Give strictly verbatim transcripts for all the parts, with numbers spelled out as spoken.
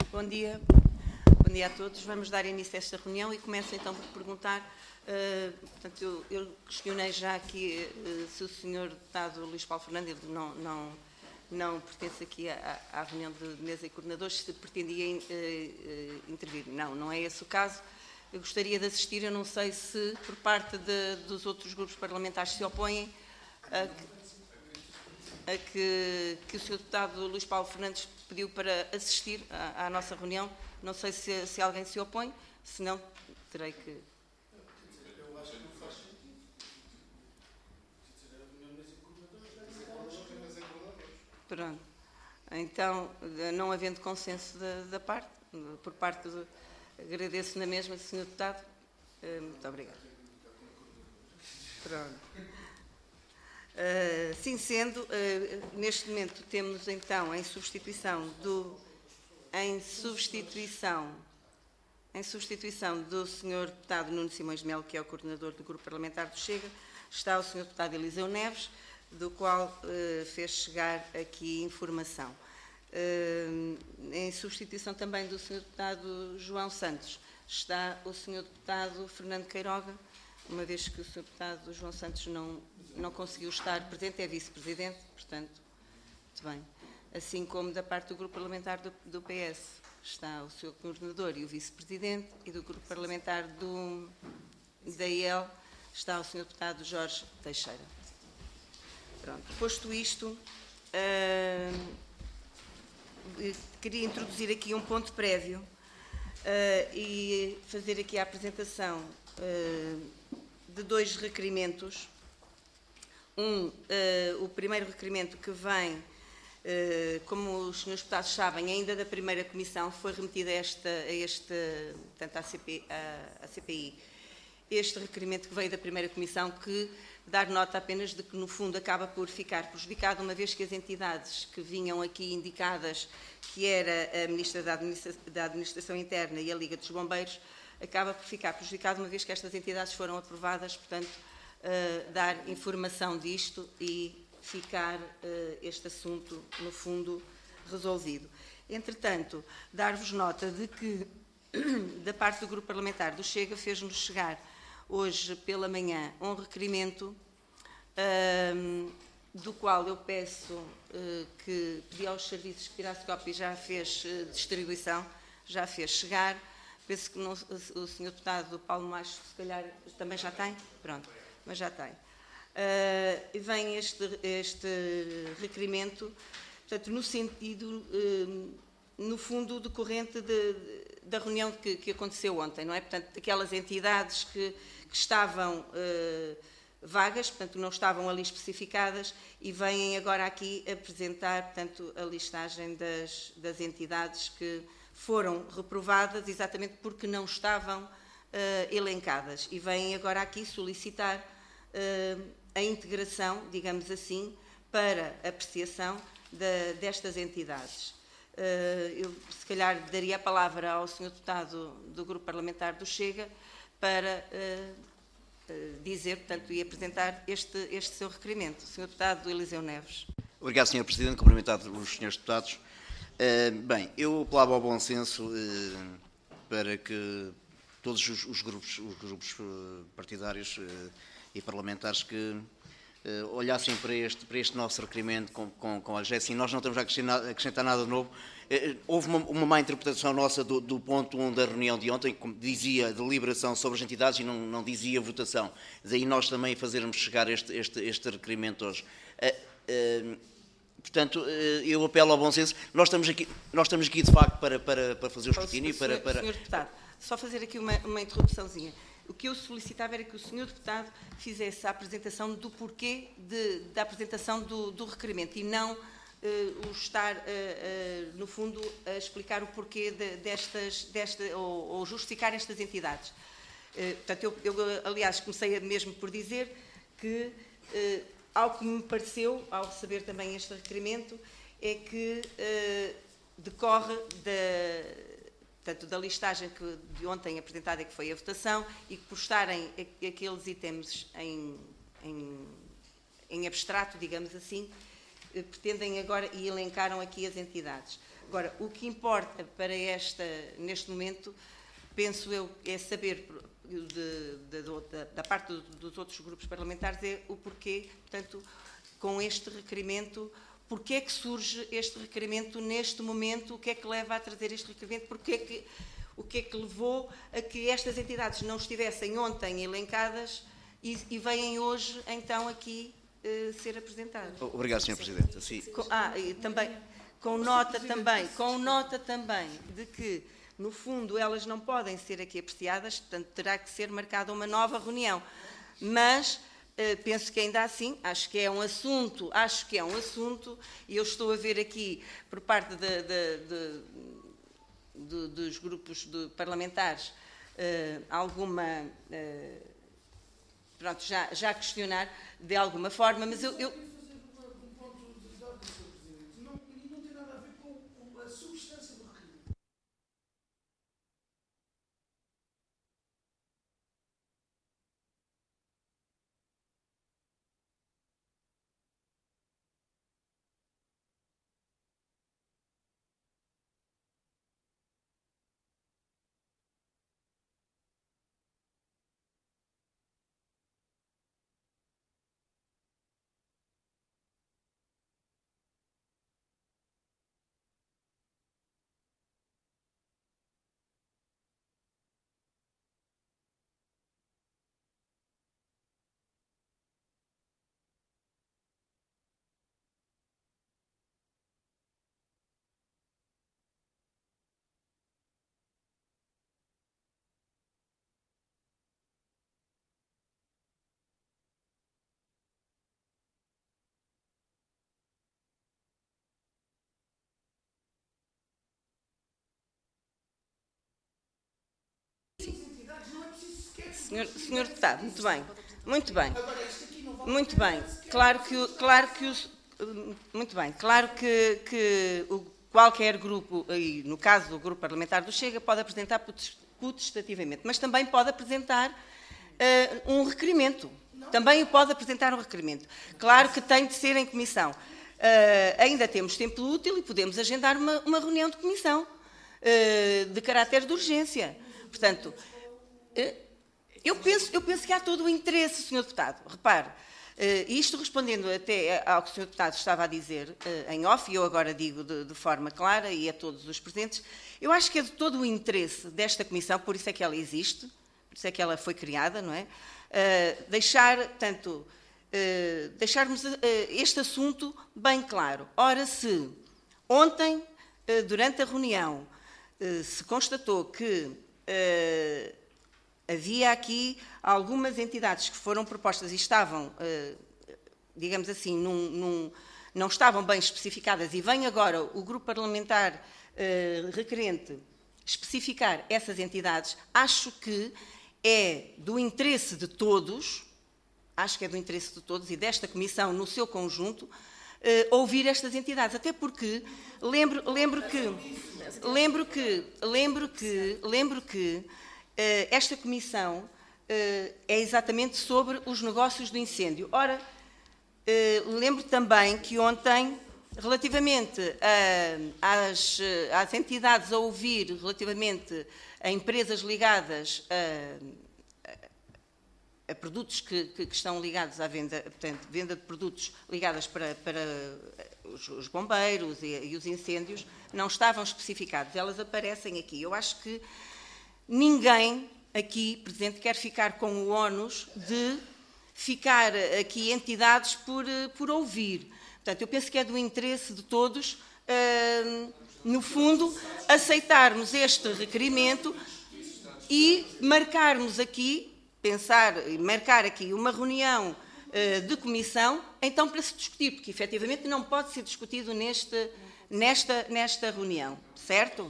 Bom dia. Bom dia a todos. Vamos dar início a esta reunião e começo então por perguntar, uh, portanto, eu, eu questionei já aqui uh, se o senhor deputado Luís Paulo Fernandes não, não, não pertence aqui à, à reunião de mesa e coordenadores, se pretendia uh, uh, intervir. Não, não é esse o caso. Eu gostaria de assistir, eu não sei se por parte de, dos outros grupos parlamentares se opõem a que, a que, que o senhor deputado Luís Paulo Fernandes pediu para assistir à, à nossa reunião. Não sei se, se alguém se opõe, se não, terei que... Eu acho que não faz sentido. A reunião de mesa e coordenadores. Pronto. Então, não havendo consenso da, da parte, por parte do... Agradeço na mesma, senhor Deputado. Muito obrigado. Pronto. Uh, sim sendo, uh, neste momento temos então em substituição do em substituição em substituição do senhor Deputado Nuno Simões de Melo, que é o coordenador do Grupo Parlamentar do Chega, está o senhor Deputado Eliseu Neves, do qual uh, fez chegar aqui informação. Uh, em substituição também do senhor Deputado João Santos, está o senhor Deputado Fernando Queiroga, uma vez que o senhor Deputado João Santos não, não conseguiu estar presente, é vice-presidente, portanto, muito bem. Assim como da parte do Grupo Parlamentar do, do P S, está o senhor Coordenador e o Vice-Presidente, e do Grupo Parlamentar do, da I E L está o senhor Deputado Jorge Teixeira. Pronto. Posto isto, uh, queria introduzir aqui um ponto prévio uh, e fazer aqui a apresentação uh, de dois requerimentos. Um, uh, o primeiro requerimento que vem, uh, como os senhores deputados sabem, ainda da primeira comissão, foi remetido a esta, a este, portanto, à C P, à, à C P I, este requerimento que veio da primeira comissão, que dar nota apenas de que, no fundo, acaba por ficar prejudicado, uma vez que as entidades que vinham aqui indicadas, que era a Ministra da Administração, da Administração Interna e a Liga dos Bombeiros, acaba por ficar prejudicado, uma vez que estas entidades foram aprovadas, portanto, uh, dar informação disto e ficar uh, este assunto, no fundo, resolvido. Entretanto, dar-vos nota de que, da parte do Grupo Parlamentar do Chega, fez-nos chegar hoje pela manhã um requerimento uh, do qual eu peço uh, que pedi aos serviços que tirasse cópia e já fez uh, distribuição, já fez chegar. Penso que não, o senhor Deputado Paulo Macho, se calhar, também já tem? Pronto, mas já tem. Uh, vem este, este requerimento, portanto, no sentido, uh, no fundo, decorrente de, de, da reunião que, que aconteceu ontem, não é? Portanto, aquelas entidades que, que estavam uh, vagas, portanto, não estavam ali especificadas e vêm agora aqui apresentar, portanto, a listagem das, das entidades que foram reprovadas exatamente porque não estavam uh, elencadas e vêm agora aqui solicitar uh, a integração, digamos assim, para apreciação de, destas entidades. Uh, eu, se calhar, daria a palavra ao senhor Deputado do Grupo Parlamentar do Chega para uh, uh, dizer, portanto, e apresentar este, este seu requerimento. O senhor Deputado Eliseu Neves. Obrigado, senhor Presidente. Cumprimentado os senhores deputados. Uh, bem, eu apelava ao bom senso uh, para que todos os, os grupos, os grupos uh, partidários uh, e parlamentares que uh, olhassem para este, para este nosso requerimento com, com, com a urgência. Nós não estamos a acrescentar, a acrescentar nada novo. Uh, houve uma, uma má interpretação nossa do, do ponto um da reunião de ontem, como dizia deliberação sobre as entidades e não, não dizia votação. Daí nós também fazermos chegar este, este, este requerimento hoje. Uh, uh, Portanto, eu apelo ao bom senso. Nós estamos aqui, nós estamos aqui de facto, para, para, para fazer o escrutínio. Senhor, para, para... senhor Deputado, só fazer aqui uma, uma interrupçãozinha. O que eu solicitava era que o senhor Deputado fizesse a apresentação do porquê de, da apresentação do, do requerimento e não uh, o estar, uh, uh, no fundo, a explicar o porquê de, destas, desta, ou, ou justificar estas entidades. Uh, portanto, eu, eu, aliás, comecei mesmo por dizer que... Uh, Ao que me pareceu, ao receber também este requerimento, é que uh, decorre da, portanto, da listagem que de ontem apresentada, que foi a votação, e que por estarem aqueles itens em, em, em abstrato, digamos assim, pretendem agora, e elencaram aqui as entidades. Agora, o que importa para esta, neste momento, penso eu, é saber de, de, de, da parte dos outros grupos parlamentares é o porquê, portanto, com este requerimento, porquê é que surge este requerimento neste momento, o que é que leva a trazer este requerimento, porquê é que, o que é que levou a que estas entidades não estivessem ontem elencadas e, e vêm hoje, então, aqui eh, ser apresentadas. Obrigado, senhora Presidente. Sim. Com, ah, e também, com nota também, com nota também de que, no fundo, elas não podem ser aqui apreciadas, portanto, terá que ser marcada uma nova reunião. Mas uh, penso que ainda assim, acho que é um assunto, acho que é um assunto, e eu estou a ver aqui, por parte de, de, de, de, dos grupos de parlamentares, uh, alguma, uh, pronto, já, já questionar de alguma forma, mas eu... eu Senhor, senhor Deputado, muito bem, muito bem, muito bem. Claro que, claro que os, muito bem, claro que, que o, qualquer grupo, e no caso do grupo parlamentar do Chega, pode apresentar potestativamente, mas também pode apresentar uh, um requerimento. Também pode apresentar um requerimento. Claro que tem de ser em comissão. Uh, ainda temos tempo útil e podemos agendar uma, uma reunião de comissão uh, de caráter de urgência. Portanto, uh, Eu penso, eu penso que há todo o interesse, senhor Deputado. Repare, uh, isto respondendo até ao que o senhor Deputado estava a dizer uh, em off, e eu agora digo de, de forma clara e a todos os presentes, eu acho que é de todo o interesse desta comissão, por isso é que ela existe, por isso é que ela foi criada, não é? Uh, deixar, tanto, uh, deixarmos uh, este assunto bem claro. Ora, se ontem, uh, durante a reunião, uh, se constatou que uh, havia aqui algumas entidades que foram propostas e estavam, digamos assim, num, num, não estavam bem especificadas, e vem agora o grupo parlamentar requerente especificar essas entidades. Acho que é do interesse de todos, acho que é do interesse de todos e desta comissão no seu conjunto, ouvir estas entidades, até porque lembro, lembro que, lembro que, lembro que, lembro que Uh, esta comissão uh, é exatamente sobre os negócios do incêndio. Ora, uh, lembro também que ontem, relativamente a, às, às entidades a ouvir, relativamente a empresas ligadas a, a, a produtos que, que, que estão ligados à venda, portanto, venda de produtos ligados para, para os, os bombeiros e, e os incêndios, não estavam especificados. Elas aparecem aqui. Eu acho que ninguém aqui presente quer ficar com o ónus de ficar aqui entidades por, por ouvir. Portanto, eu penso que é do interesse de todos, uh, no fundo, aceitarmos este requerimento e marcarmos aqui, pensar, marcar aqui uma reunião uh, de comissão, então para se discutir, porque efetivamente não pode ser discutido neste, nesta, nesta reunião, certo?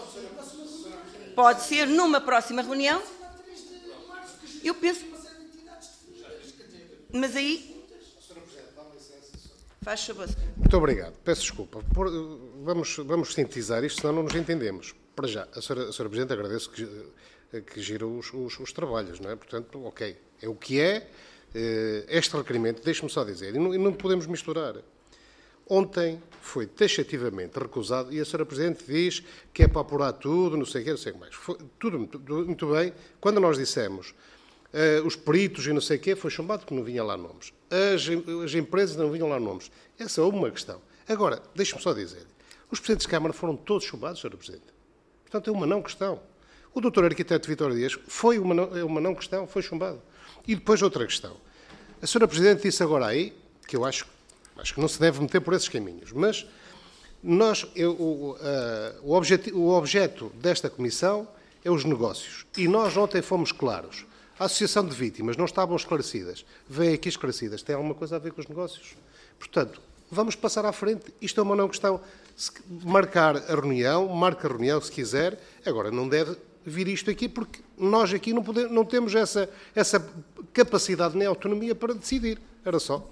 Pode ser numa próxima reunião. Eu penso. Mas aí. Faz favor. Muito obrigado. Peço desculpa. Por, vamos, vamos sintetizar isto, senão não nos entendemos. Para já, a senhora, a senhora Presidente, agradeço que, que gira os, os, os trabalhos, não é? Portanto, ok. É o que é. Este requerimento, deixe-me só dizer, e não, e não podemos misturar. ontem foi taxativamente recusado e a senhora Presidente diz que é para apurar tudo, não sei o quê, não sei o que mais. Foi tudo muito, muito bem. Quando nós dissemos uh, os peritos e não sei o quê, foi chumbado porque não vinha lá nomes. As, as empresas não vinham lá nomes. Essa é uma questão. Agora, deixe-me só dizer, os Presidentes de Câmara foram todos chumbados, senhora Presidente. Portanto, é uma não questão. O doutor Arquiteto Vítor Dias foi uma não, é uma não questão, foi chumbado. E depois outra questão. A senhora Presidente disse agora aí, que eu acho, acho que não se deve meter por esses caminhos, mas nós, eu, o, uh, o, objeto, o objeto desta comissão é os negócios. E nós ontem fomos claros. A Associação de Vítimas não estavam esclarecidas. Vêm aqui esclarecidas. Tem alguma coisa a ver com os negócios? Portanto, vamos passar à frente. Isto é uma não questão. Se marcar a reunião, marca a reunião se quiser. Agora, não deve vir isto aqui, porque nós aqui não, podemos, não temos essa, essa capacidade nem autonomia para decidir. Era só.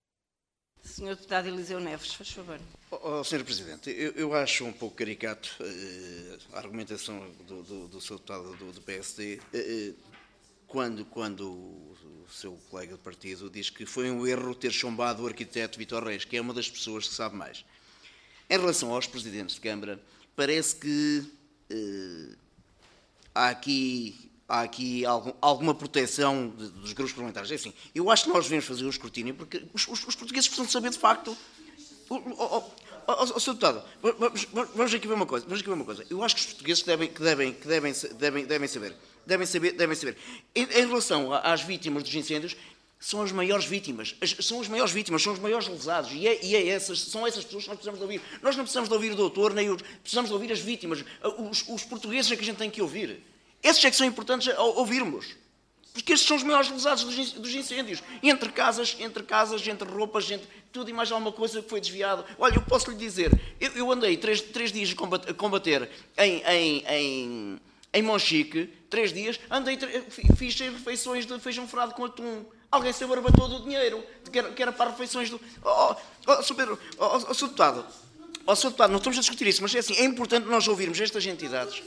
senhor Deputado Eliseu Neves, faz favor. Oh, oh, senhor Presidente, eu, eu acho um pouco caricato uh, a argumentação do, do, do seu Deputado do, do P S D uh, quando, quando o, o seu colega de partido diz que foi um erro ter chumbado o arquiteto Vítor Reis, que é uma das pessoas que sabe mais. Em relação aos Presidentes de Câmara, parece que uh, há aqui, há aqui algum, alguma proteção de, dos grupos parlamentares. É assim, eu acho que nós devemos fazer o escrutínio porque os, os, os portugueses precisam saber de facto. O, o, o, o, o senhor Deputado, vamos, vamos aqui ver uma coisa. Vamos aqui ver uma coisa. Eu acho que os portugueses devem, que devem, que devem, devem, devem saber. Devem saber, devem saber. Em, em relação às vítimas dos incêndios, são as maiores vítimas, as, são as maiores vítimas, são os maiores lesados, e, é, e é essas, são essas pessoas que nós precisamos de ouvir. Nós não precisamos de ouvir o doutor, nem os, precisamos de ouvir as vítimas, os, os portugueses é que a gente tem que ouvir. Esses é que são importantes a ouvirmos, porque estes são os maiores lesados dos, dos incêndios, entre casas, entre casas, entre roupas, entre tudo e mais alguma coisa que foi desviado. Olha, eu posso lhe dizer, eu, eu andei três, três dias a combater, combater em... em, em Em Monchique, três dias, andei, fiz refeições de feijão frado com atum. Alguém se abarbatou do dinheiro, que era, que era para refeições do... Oh, oh, oh, Sr. oh, oh, Sr. Deputado, oh, Sr. Deputado, não estamos a discutir isso, mas é assim, é importante nós ouvirmos estas entidades.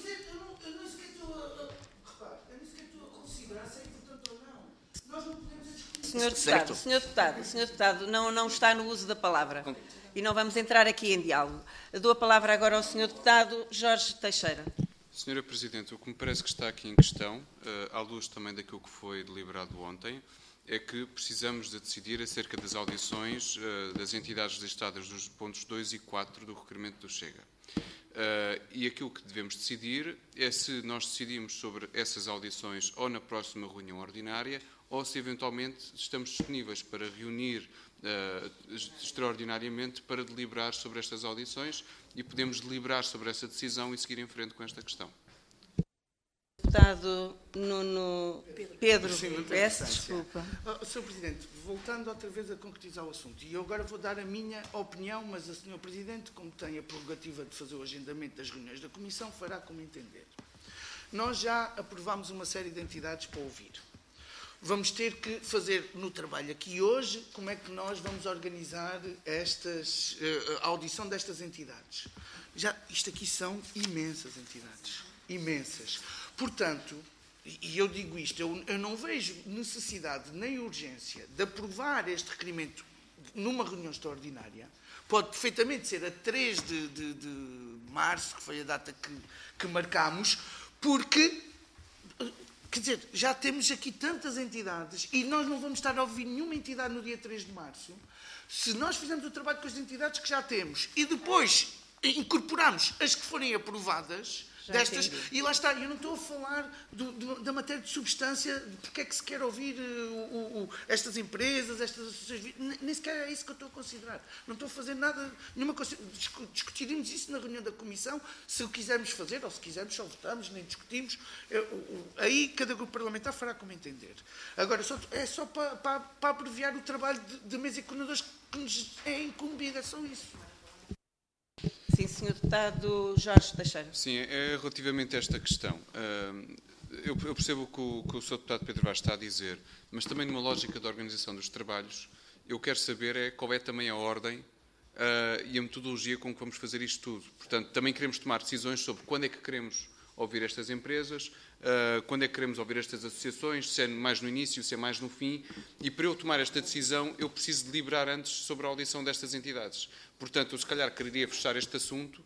senhor Deputado, senhor Deputado, senhor Deputado, não, não está no uso da palavra. E não vamos entrar aqui em diálogo. Dou a palavra agora ao senhor Deputado Jorge Teixeira. senhora Presidente, o que me parece que está aqui em questão, à luz também daquilo que foi deliberado ontem, é que precisamos de decidir acerca das audições das entidades listadas nos pontos dois e quatro do requerimento do Chega. E aquilo que devemos decidir é se nós decidimos sobre essas audições ou na próxima reunião ordinária ou se eventualmente estamos disponíveis para reunir extraordinariamente para deliberar sobre estas audições e podemos deliberar sobre essa decisão e seguir em frente com esta questão. Deputado Nuno Pedro, Sim, peço desculpa. Oh, senhor Presidente, voltando outra vez a concretizar o assunto, e eu agora vou dar a minha opinião, mas a senhor Presidente, como tem a prerrogativa de fazer o agendamento das reuniões da Comissão, fará como entender. Nós já aprovámos uma série de entidades para ouvir. Vamos ter que fazer no trabalho aqui hoje como é que nós vamos organizar estas, a audição destas entidades. Já, isto aqui são imensas entidades, imensas. Portanto, e eu digo isto, eu, eu não vejo necessidade nem urgência de aprovar este requerimento numa reunião extraordinária. Pode perfeitamente ser a três de, de, de março, que foi a data que, que marcámos, porque... Quer dizer, já temos aqui tantas entidades e nós não vamos estar a ouvir nenhuma entidade no dia três de março. Se nós fizermos o trabalho com as entidades que já temos e depois incorporarmos as que forem aprovadas, já destas, entendi. E lá está, eu não estou a falar do, do, da matéria de substância, de porque é que se quer ouvir uh, o, o, estas empresas, estas associações, nem sequer é isso que eu estou a considerar. Não estou a fazer nada, nenhuma discutiremos isso na reunião da Comissão, se o quisermos fazer, ou se quisermos só votamos, nem discutimos, eu, eu, aí cada grupo parlamentar fará como entender. Agora, só, é só para, para, para abreviar o trabalho de, de mesa e coordenadores que nos é incumbido, é só isso. Sim, senhor Deputado Jorge Teixeira. Sim, é relativamente a esta questão. Eu percebo o que o, que o senhor Deputado Pedro Vaz está a dizer, mas também numa lógica de organização dos trabalhos, eu quero saber é qual é também a ordem uh, e a metodologia com que vamos fazer isto tudo. Portanto, também queremos tomar decisões sobre quando é que queremos ouvir estas empresas, uh, quando é que queremos ouvir estas associações, se é mais no início, se é mais no fim, e para eu tomar esta decisão eu preciso deliberar antes sobre a audição destas entidades. Portanto, eu se calhar quereria fechar este assunto.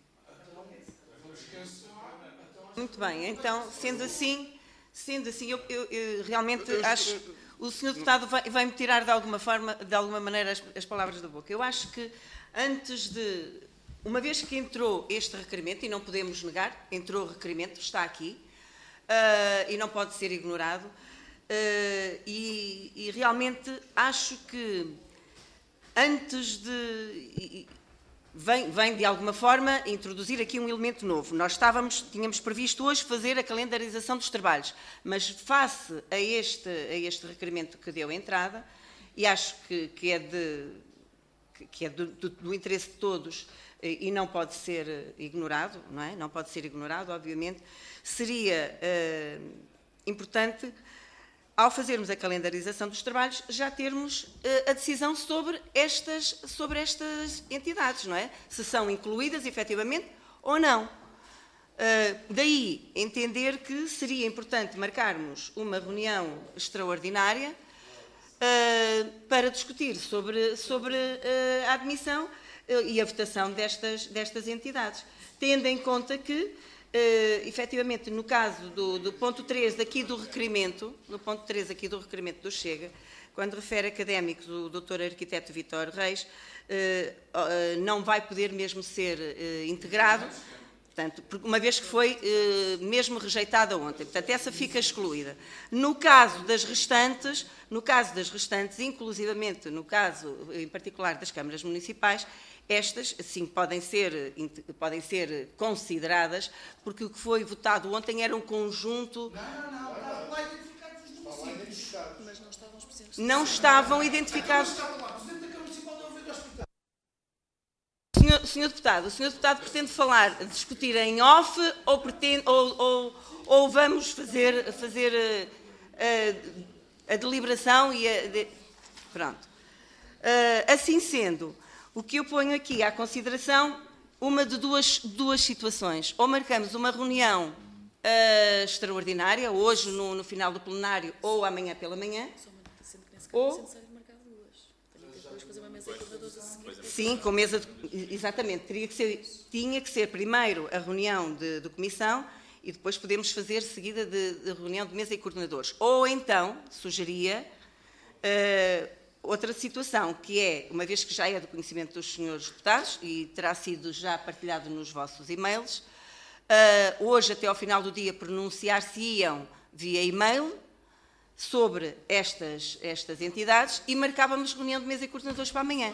Muito bem, então, sendo assim, sendo assim, eu, eu, eu realmente eu, acho... Eu, o senhor Deputado vai, vai-me tirar de alguma forma, de alguma maneira, as, as palavras da boca. Eu acho que antes de, uma vez que entrou este requerimento, e não podemos negar, entrou o requerimento, está aqui, uh, e não pode ser ignorado, uh, e, e realmente acho que antes de... E, Vem, vem, de alguma forma, introduzir aqui um elemento novo. Nós estávamos, tínhamos previsto hoje fazer a calendarização dos trabalhos, mas face a este, a este requerimento que deu entrada, e acho que, que é, de, que é do, do, do interesse de todos e não pode ser ignorado, não é? Não pode ser ignorado, obviamente, seria uh, importante, ao fazermos a calendarização dos trabalhos, já termos uh, a decisão sobre estas, sobre estas entidades, não é? Se são incluídas, efetivamente, ou não. Uh, daí, entender que seria importante marcarmos uma reunião extraordinária uh, para discutir sobre, sobre uh, a admissão uh, e a votação destas, destas entidades, tendo em conta que, Uh, efetivamente, no caso do, do ponto três aqui do requerimento, no ponto três aqui do requerimento do Chega, quando refere académicos, o doutor arquiteto Vítor Reis, uh, uh, não vai poder mesmo ser uh, integrado, portanto, uma vez que foi uh, mesmo rejeitada ontem. Portanto, essa fica excluída. No caso das restantes, no caso das restantes, inclusivamente no caso, em particular, das câmaras municipais, estas, sim, podem ser, podem ser consideradas, porque o que foi votado ontem era um conjunto... Não, não, não, estavam lá identificados os municípios. Mas não estavam os presidentes. Não estavam identificados... Não estavam lá, o presidente da Câmara Municipal de Alvém do Hospital. Senhor, senhor Deputado, o senhor Deputado pretende falar, discutir em off, ou, pretende, ou, ou, ou vamos fazer, fazer a, a, a deliberação e a... De, pronto. Uh, assim sendo... O que eu ponho aqui à consideração, uma de duas, duas situações. Ou marcamos uma reunião uh, extraordinária, hoje no, no final do plenário, ou amanhã pela manhã. Ou... Sim, com mesa de... Exatamente, teria que ser, tinha que ser primeiro a reunião de, de comissão e depois podemos fazer seguida de, de reunião de mesa e coordenadores. Ou então, sugeria... Uh, outra situação, que é, uma vez que já é do conhecimento dos senhores deputados e terá sido já partilhado nos vossos e-mails, uh, hoje, até ao final do dia, pronunciar-se-iam via e-mail sobre estas, estas entidades e marcávamos reunião de mesa e coordenadores para amanhã.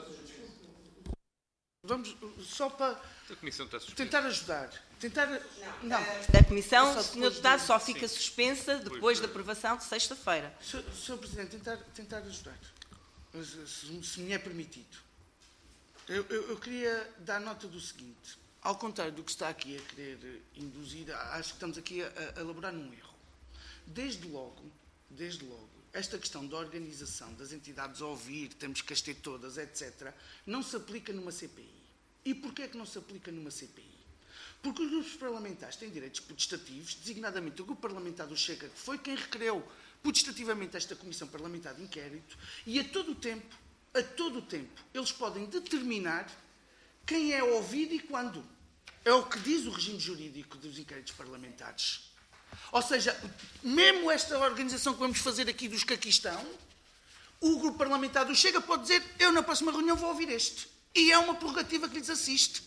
Vamos, só para tentar ajudar. Tentar... Não. não. A Comissão, senhor Deputado, só fica suspensa depois da aprovação de sexta-feira. senhor Presidente, tentar, tentar ajudar, se, se me é permitido. Eu, eu, eu queria dar nota do seguinte. Ao contrário do que está aqui a querer induzir, acho que estamos aqui a, a elaborar um erro. Desde logo, desde logo, esta questão da organização das entidades a ouvir, temos que as ter todas, etcétera, não se aplica numa C P I. E porquê é que não se aplica numa C P I? Porque os grupos parlamentares têm direitos putestativos, designadamente o grupo parlamentar do Chega, que foi quem requereu putestativamente esta Comissão Parlamentar de Inquérito, e a todo o tempo, a todo o tempo, eles podem determinar quem é ouvido e quando. É o que diz o regime jurídico dos inquéritos parlamentares. Ou seja, mesmo esta organização que vamos fazer aqui dos que aqui estão, o grupo parlamentar do Chega pode dizer, eu na próxima reunião vou ouvir este. E é uma prerrogativa que lhes assiste.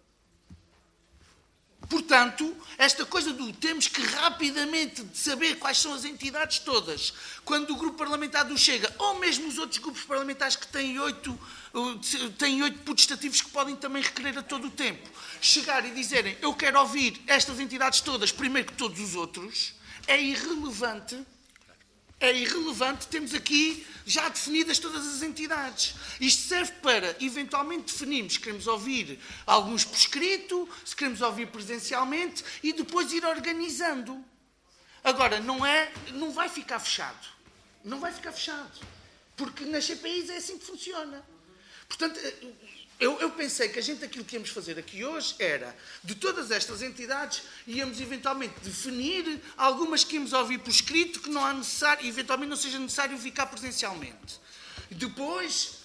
Portanto, esta coisa do temos que rapidamente saber quais são as entidades todas, quando o grupo parlamentar do Chega, ou mesmo os outros grupos parlamentares que têm oito, têm oito putestativos que podem também requerer a todo o tempo, chegar e dizerem eu quero ouvir estas entidades todas primeiro que todos os outros, é irrelevante. É irrelevante, temos aqui já definidas todas as entidades. Isto serve para, eventualmente, definirmos se queremos ouvir alguns por escrito, se queremos ouvir presencialmente e depois ir organizando. Agora, não, é, não vai ficar fechado. Não vai ficar fechado. Porque nas C P Is é assim que funciona. Portanto, Eu, eu pensei que a gente, aquilo que íamos fazer aqui hoje era, de todas estas entidades, íamos eventualmente definir algumas que íamos ouvir por escrito, que não há necessário, eventualmente não seja necessário ficar presencialmente. Depois,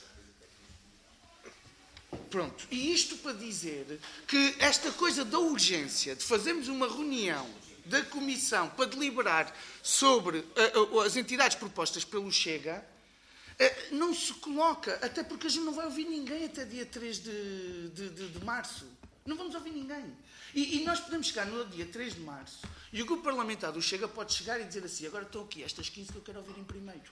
pronto, e isto para dizer que esta coisa da urgência de fazermos uma reunião da Comissão para deliberar sobre uh, as entidades propostas pelo Chega, uh, não se coloca, até porque a gente não vai ouvir ninguém até dia três de, de, de, de março. Não vamos ouvir ninguém. E, e nós podemos chegar no dia três de março e o grupo parlamentar do Chega pode chegar e dizer assim, agora estão aqui estas quinze que eu quero ouvir em primeiro.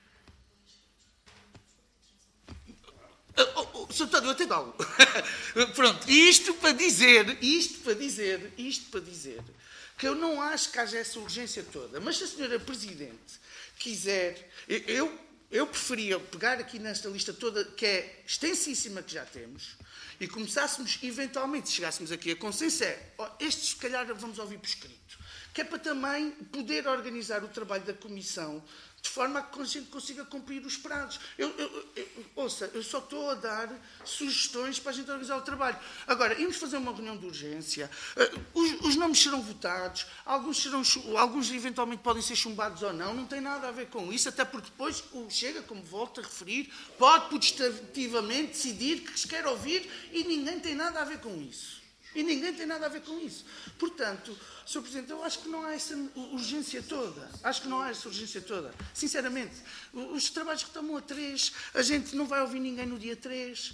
Oh, oh, senhor Deputado, eu até dá-lo. Pronto, isto para dizer, isto para dizer, isto para dizer, que eu não acho que haja essa urgência toda. Mas se a senhora Presidente quiser, eu, eu preferia pegar aqui nesta lista toda, que é extensíssima, que já temos, e começássemos, eventualmente, se chegássemos aqui a consenso, é, oh, estes se calhar vamos ouvir por escrito, que é para também poder organizar o trabalho da Comissão de forma a que a gente consiga cumprir os prazos. Eu, eu, eu, ouça, eu só estou a dar sugestões para a gente organizar o trabalho. Agora, íamos fazer uma reunião de urgência, uh, os, os nomes serão votados, alguns, serão, alguns eventualmente podem ser chumbados ou não, não tem nada a ver com isso, até porque depois o Chega, como volto a referir, pode putestativamente decidir que se quer ouvir e ninguém tem nada a ver com isso. E ninguém tem nada a ver com isso. Portanto, senhor Presidente, eu acho que não há essa urgência toda. Acho que não há essa urgência toda. Sinceramente, os trabalhos retomam a três, a gente não vai ouvir ninguém no dia três,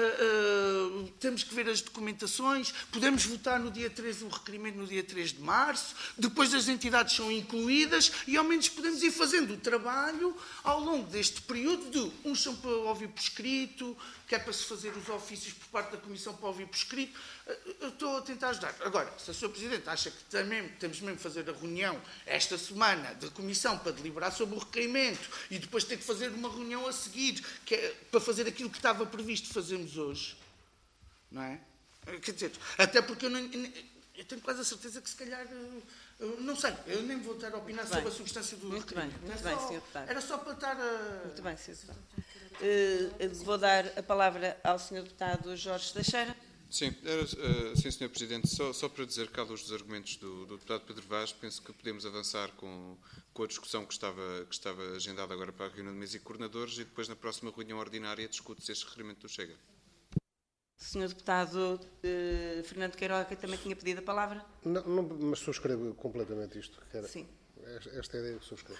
uh, uh, temos que ver as documentações, podemos votar no dia três o requerimento no dia três de março, depois as entidades são incluídas e ao menos podemos ir fazendo o trabalho ao longo deste período de uns são para ouvir por escrito, que é para se fazer os ofícios por parte da Comissão para ouvir por escrito. Eu estou a tentar ajudar. Agora, se a senhora Presidente acha que também, temos mesmo que fazer a reunião esta semana da Comissão para deliberar sobre o requerimento e depois ter que fazer uma reunião a seguir, que é para fazer aquilo que estava previsto fazermos hoje, não é? Quer dizer, até porque eu, não, eu tenho quase a certeza que se calhar, eu não sei, eu nem vou estar a opinar muito sobre bem. A substância do muito requerimento. Bem, muito era, bem, só, senhor Deputado. Era só para estar a... Muito bem, senhor Deputado. Uh, vou dar a palavra ao senhor Deputado Jorge Teixeira. Sim, era, uh, sim, senhor Presidente, só, só para dizer que à luz dos argumentos do, do Deputado Pedro Vaz, penso que podemos avançar com, com a discussão que estava, que estava agendada agora para a reunião de mesa e coordenadores e depois na próxima reunião ordinária discute-se este requerimento do Chega. senhor Deputado uh, Fernando Queiroga também tinha pedido a palavra? Não, não, mas subscrevo completamente isto. Era, Sim. Esta é a ideia que subscrevo.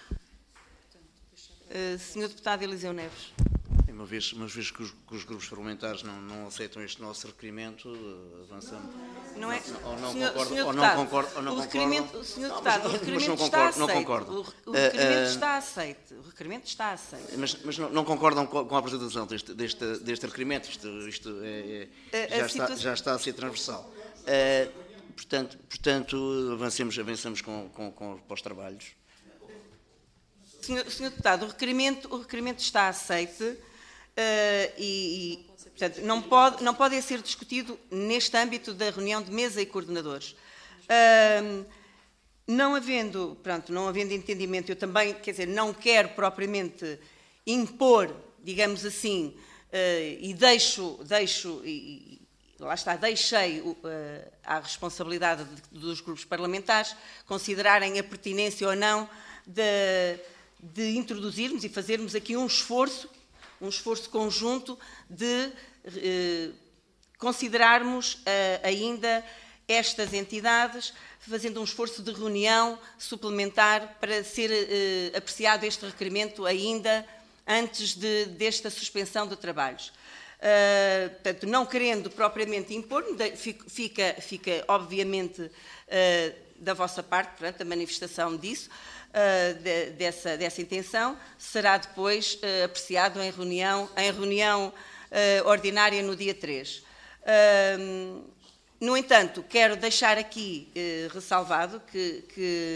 Uh, senhor Deputado Eliseu Neves. Uma vez, uma vez que, os, que os grupos parlamentares não, não aceitam este nosso requerimento, avançamos. Não é? Ou não senhor, concordam, senhor ou não deputado, concordam, ou não o concordam. requerimento, o senhor Não, Deputado, mas, o requerimento mas não está concordo, não aceito. concordo. O, o requerimento uh, uh, está aceito. O requerimento está aceito. Mas, mas não, não concordam com a, com a apresentação deste, deste, deste requerimento? Isto, isto é, é, já, está, situação... já está a ser transversal. Uh, portanto, portanto, avancemos, avancemos com, com, com, com os trabalhos. Senhor, senhor Deputado, o requerimento, o requerimento está aceito. Uh, e, e, portanto, não pode, não pode ser discutido neste âmbito da reunião de mesa e coordenadores. Uh, não havendo, pronto, não havendo entendimento, eu também, quer dizer, não quero propriamente impor, digamos assim, uh, e deixo, deixo e, e lá está, deixei uh, à responsabilidade de, dos grupos parlamentares considerarem a pertinência ou não de, de introduzirmos e fazermos aqui um esforço um esforço conjunto de eh, considerarmos eh, ainda estas entidades, fazendo um esforço de reunião suplementar para ser eh, apreciado este requerimento ainda antes de, desta suspensão de trabalhos. Uh, portanto, não querendo propriamente impor, fica, fica obviamente uh, da vossa parte, portanto, a manifestação disso, Uh, de, dessa, dessa intenção, será depois uh, apreciado em reunião, em reunião uh, ordinária no dia três. Uh, no entanto, quero deixar aqui uh, ressalvado que, que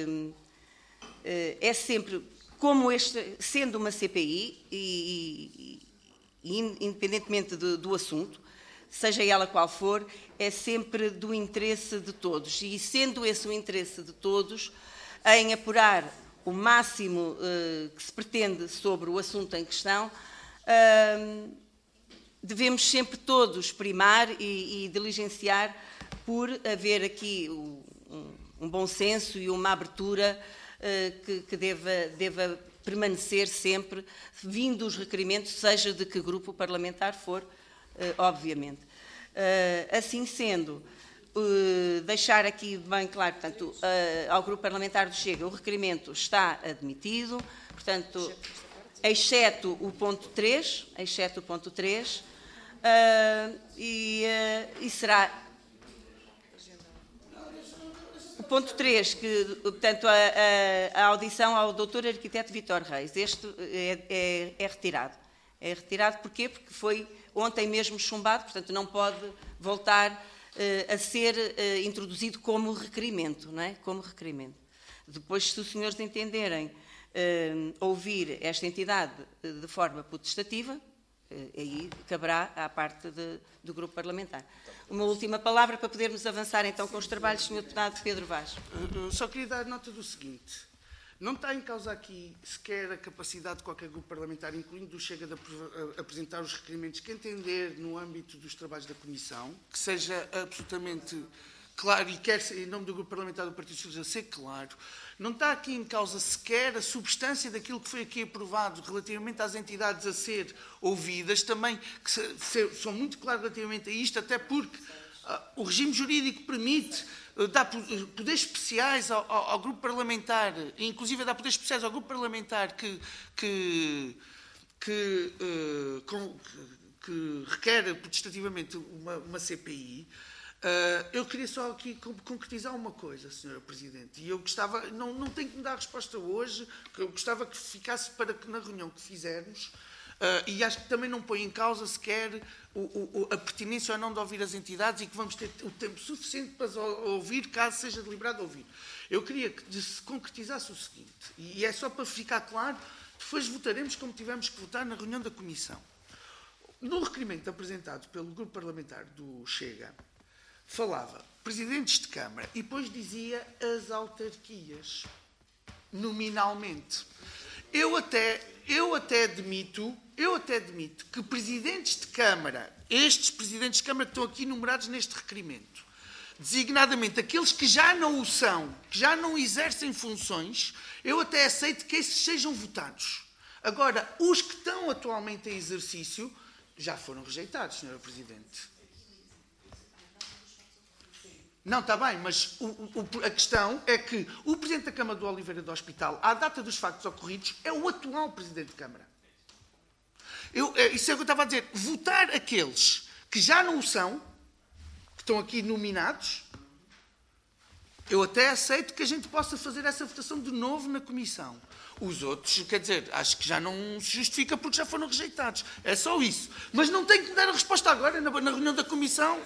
uh, é sempre, como este, sendo uma C P I, e, e, e independentemente do, do assunto, seja ela qual for, é sempre do interesse de todos. E sendo esse o interesse de todos, em apurar o máximo uh, que se pretende sobre o assunto em questão, uh, devemos sempre todos primar e, e diligenciar por haver aqui um, um bom senso e uma abertura uh, que, que deva, deva permanecer sempre, vindo os requerimentos, seja de que grupo parlamentar for, uh, obviamente. Uh, assim sendo, uh, deixar aqui bem claro, portanto, uh, ao grupo parlamentar do Chega, o requerimento está admitido, portanto, exceto o ponto três, exceto o ponto três, uh, e, uh, e será o ponto três, que, portanto, a, a, a audição ao doutor Arquiteto Vítor Reis, este é, é, é retirado. É retirado porquê? Porque foi ontem mesmo chumbado, portanto, não pode voltar uh, a ser uh, introduzido como requerimento, não é? Como requerimento. Depois, se os senhores entenderem Uh, ouvir esta entidade de forma potestativa, uh, aí caberá à parte de, do grupo parlamentar. Uma última palavra para podermos avançar então com os trabalhos, senhor Deputado Pedro Vaz. Uh, só queria dar nota do seguinte. Não está em causa aqui sequer a capacidade de qualquer grupo parlamentar, incluindo o Chega, de apresentar os requerimentos que entender no âmbito dos trabalhos da Comissão, que seja absolutamente claro, e quer, em nome do grupo parlamentar do Partido Socialista, ser claro. Não está aqui em causa sequer a substância daquilo que foi aqui aprovado relativamente às entidades a ser ouvidas, também que se, se, são muito claros relativamente a isto, até porque uh, o regime jurídico permite uh, dar poderes especiais ao, ao, ao grupo parlamentar, inclusive dar poderes especiais ao grupo parlamentar que, que, que, uh, com, que, que requer potestativamente uma, uma C P I. Uh, eu queria só aqui concretizar uma coisa, senhora Presidente, e eu gostava, não, não tenho que me dar resposta hoje, eu gostava que ficasse para que na reunião que fizermos, uh, e acho que também não põe em causa sequer o, o, a pertinência ou não de ouvir as entidades e que vamos ter o tempo suficiente para ouvir, caso seja deliberado ouvir. Eu queria que se concretizasse o seguinte, e é só para ficar claro, depois votaremos como tivemos que votar na reunião da Comissão. No requerimento apresentado pelo grupo parlamentar do Chega, falava presidentes de Câmara e depois dizia as autarquias, nominalmente. Eu até, eu até admito, eu até admito que presidentes de Câmara, estes presidentes de Câmara que estão aqui enumerados neste requerimento, designadamente aqueles que já não o são, que já não exercem funções, eu até aceito que esses sejam votados. Agora, os que estão atualmente em exercício já foram rejeitados, senhora Presidente. Não, está bem, mas o, o, a questão é que o Presidente da Câmara do Oliveira do Hospital, à data dos factos ocorridos, é o atual Presidente de Câmara. Eu, isso é o que eu estava a dizer. Votar aqueles que já não o são, que estão aqui nominados, eu até aceito que a gente possa fazer essa votação de novo na Comissão. Os outros, quer dizer, acho que já não se justifica porque já foram rejeitados. É só isso. Mas não tenho que dar a resposta agora, na, na reunião da Comissão.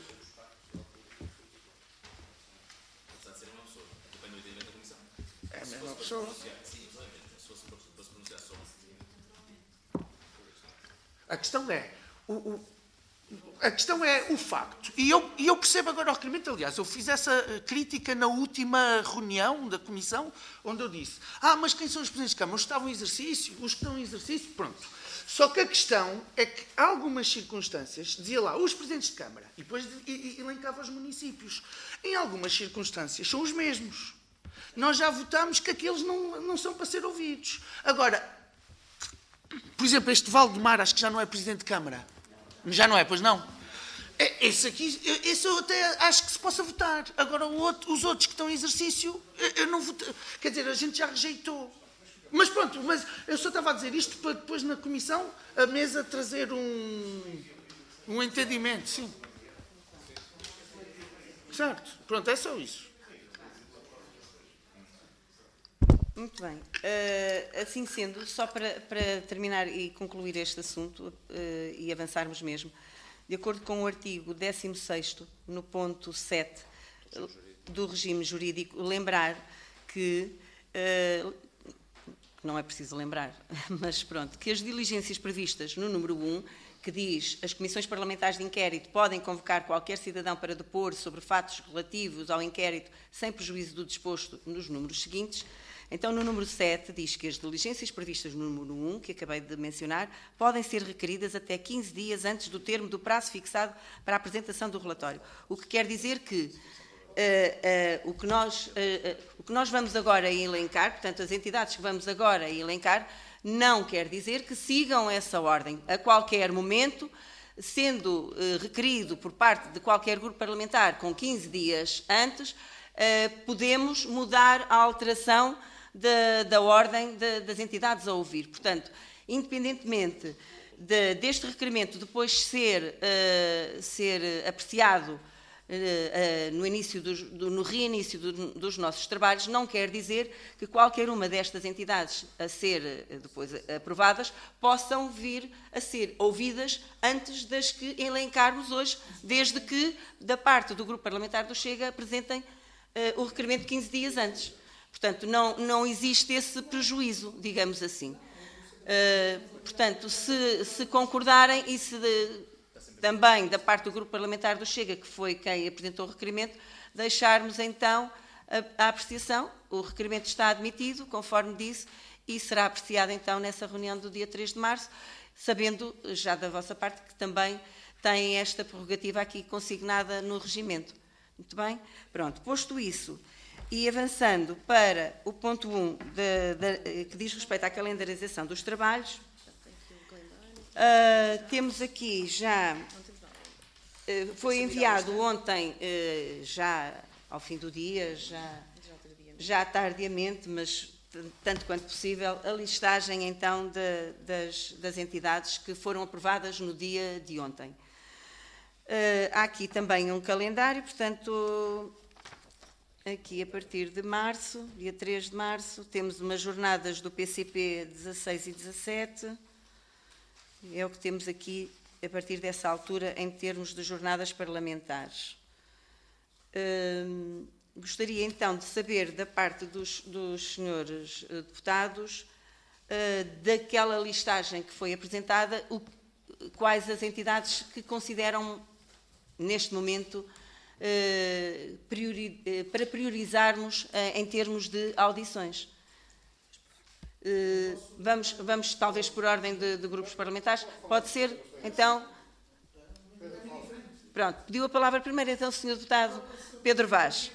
A questão é o, o, a questão é o facto, e eu, e eu percebo agora o requerimento, aliás, eu fiz essa crítica na última reunião da Comissão, onde eu disse, ah, mas quem são os presidentes de Câmara? Os que estavam em exercício, os que estão em exercício, pronto. Só que a questão é que há algumas circunstâncias, dizia lá, os presidentes de Câmara, e depois elencava os municípios, em algumas circunstâncias são os mesmos. Nós já votámos que aqueles não, não são para ser ouvidos. Agora, por exemplo, este Valdemar, acho que já não é Presidente de Câmara. Já não é, pois não? Esse aqui, esse eu até acho que se possa votar. Agora, o outro, os outros que estão em exercício, eu não votei. Quer dizer, a gente já rejeitou. Mas pronto, mas eu só estava a dizer isto para depois na Comissão a mesa trazer um, um entendimento, sim. Certo? Pronto, é só isso. Muito bem. Uh, assim sendo, só para, para terminar e concluir este assunto uh, e avançarmos mesmo, de acordo com o artigo décimo sexto, no ponto sete do regime jurídico, lembrar que, uh, não é preciso lembrar, mas pronto, que as diligências previstas no número um, que diz: as comissões parlamentares de inquérito podem convocar qualquer cidadão para depor sobre fatos relativos ao inquérito sem prejuízo do disposto nos números seguintes. Então, no número sete, diz que as diligências previstas no número um, que acabei de mencionar, podem ser requeridas até quinze dias antes do termo do prazo fixado para a apresentação do relatório. O que quer dizer que uh, uh, o, que nós, uh, uh, o que nós vamos agora elencar, portanto, as entidades que vamos agora elencar, não quer dizer que sigam essa ordem. A qualquer momento, sendo uh, requerido por parte de qualquer grupo parlamentar com quinze dias antes, uh, podemos mudar a alteração Da, da ordem de, das entidades a ouvir. Portanto, independentemente de, deste requerimento depois ser, uh, ser apreciado uh, uh, no, início dos, do, no reinício do, dos nossos trabalhos, não quer dizer que qualquer uma destas entidades a ser uh, depois aprovadas possam vir a ser ouvidas antes das que elencarmos hoje, desde que, da parte do Grupo Parlamentar do Chega, apresentem uh, o requerimento quinze dias antes. Portanto, não, não existe esse prejuízo, digamos assim. Uh, portanto, se, se concordarem e se de, também da parte do Grupo Parlamentar do Chega, que foi quem apresentou o requerimento, deixarmos então a, a apreciação, o requerimento está admitido, conforme disse, e será apreciado então nessa reunião do dia três de março, sabendo já da vossa parte que também tem esta prerrogativa aqui consignada no regimento. Muito bem? Pronto, posto isso. E avançando para o ponto um, de, de, que diz respeito à calendarização dos trabalhos, uh, temos aqui já, uh, foi enviado ontem, uh, já ao fim do dia, já, já tardiamente, mas tanto quanto possível, a listagem então de, das, das entidades que foram aprovadas no dia de ontem. Uh, há aqui também um calendário, portanto... Aqui, a partir de março, dia três de março, temos umas jornadas do P C P dezasseis e dezassete. É o que temos aqui, a partir dessa altura, em termos de jornadas parlamentares. Hum, gostaria, então, de saber, da parte dos, dos senhores deputados, uh, daquela listagem que foi apresentada, o, quais as entidades que consideram, neste momento, Uh, priori, uh, para priorizarmos uh, em termos de audições. Uh, vamos, vamos, talvez, por ordem de, de grupos parlamentares. Pode ser, então... Pronto, pediu a palavra primeiro, então, o senhor deputado Pedro Vaz.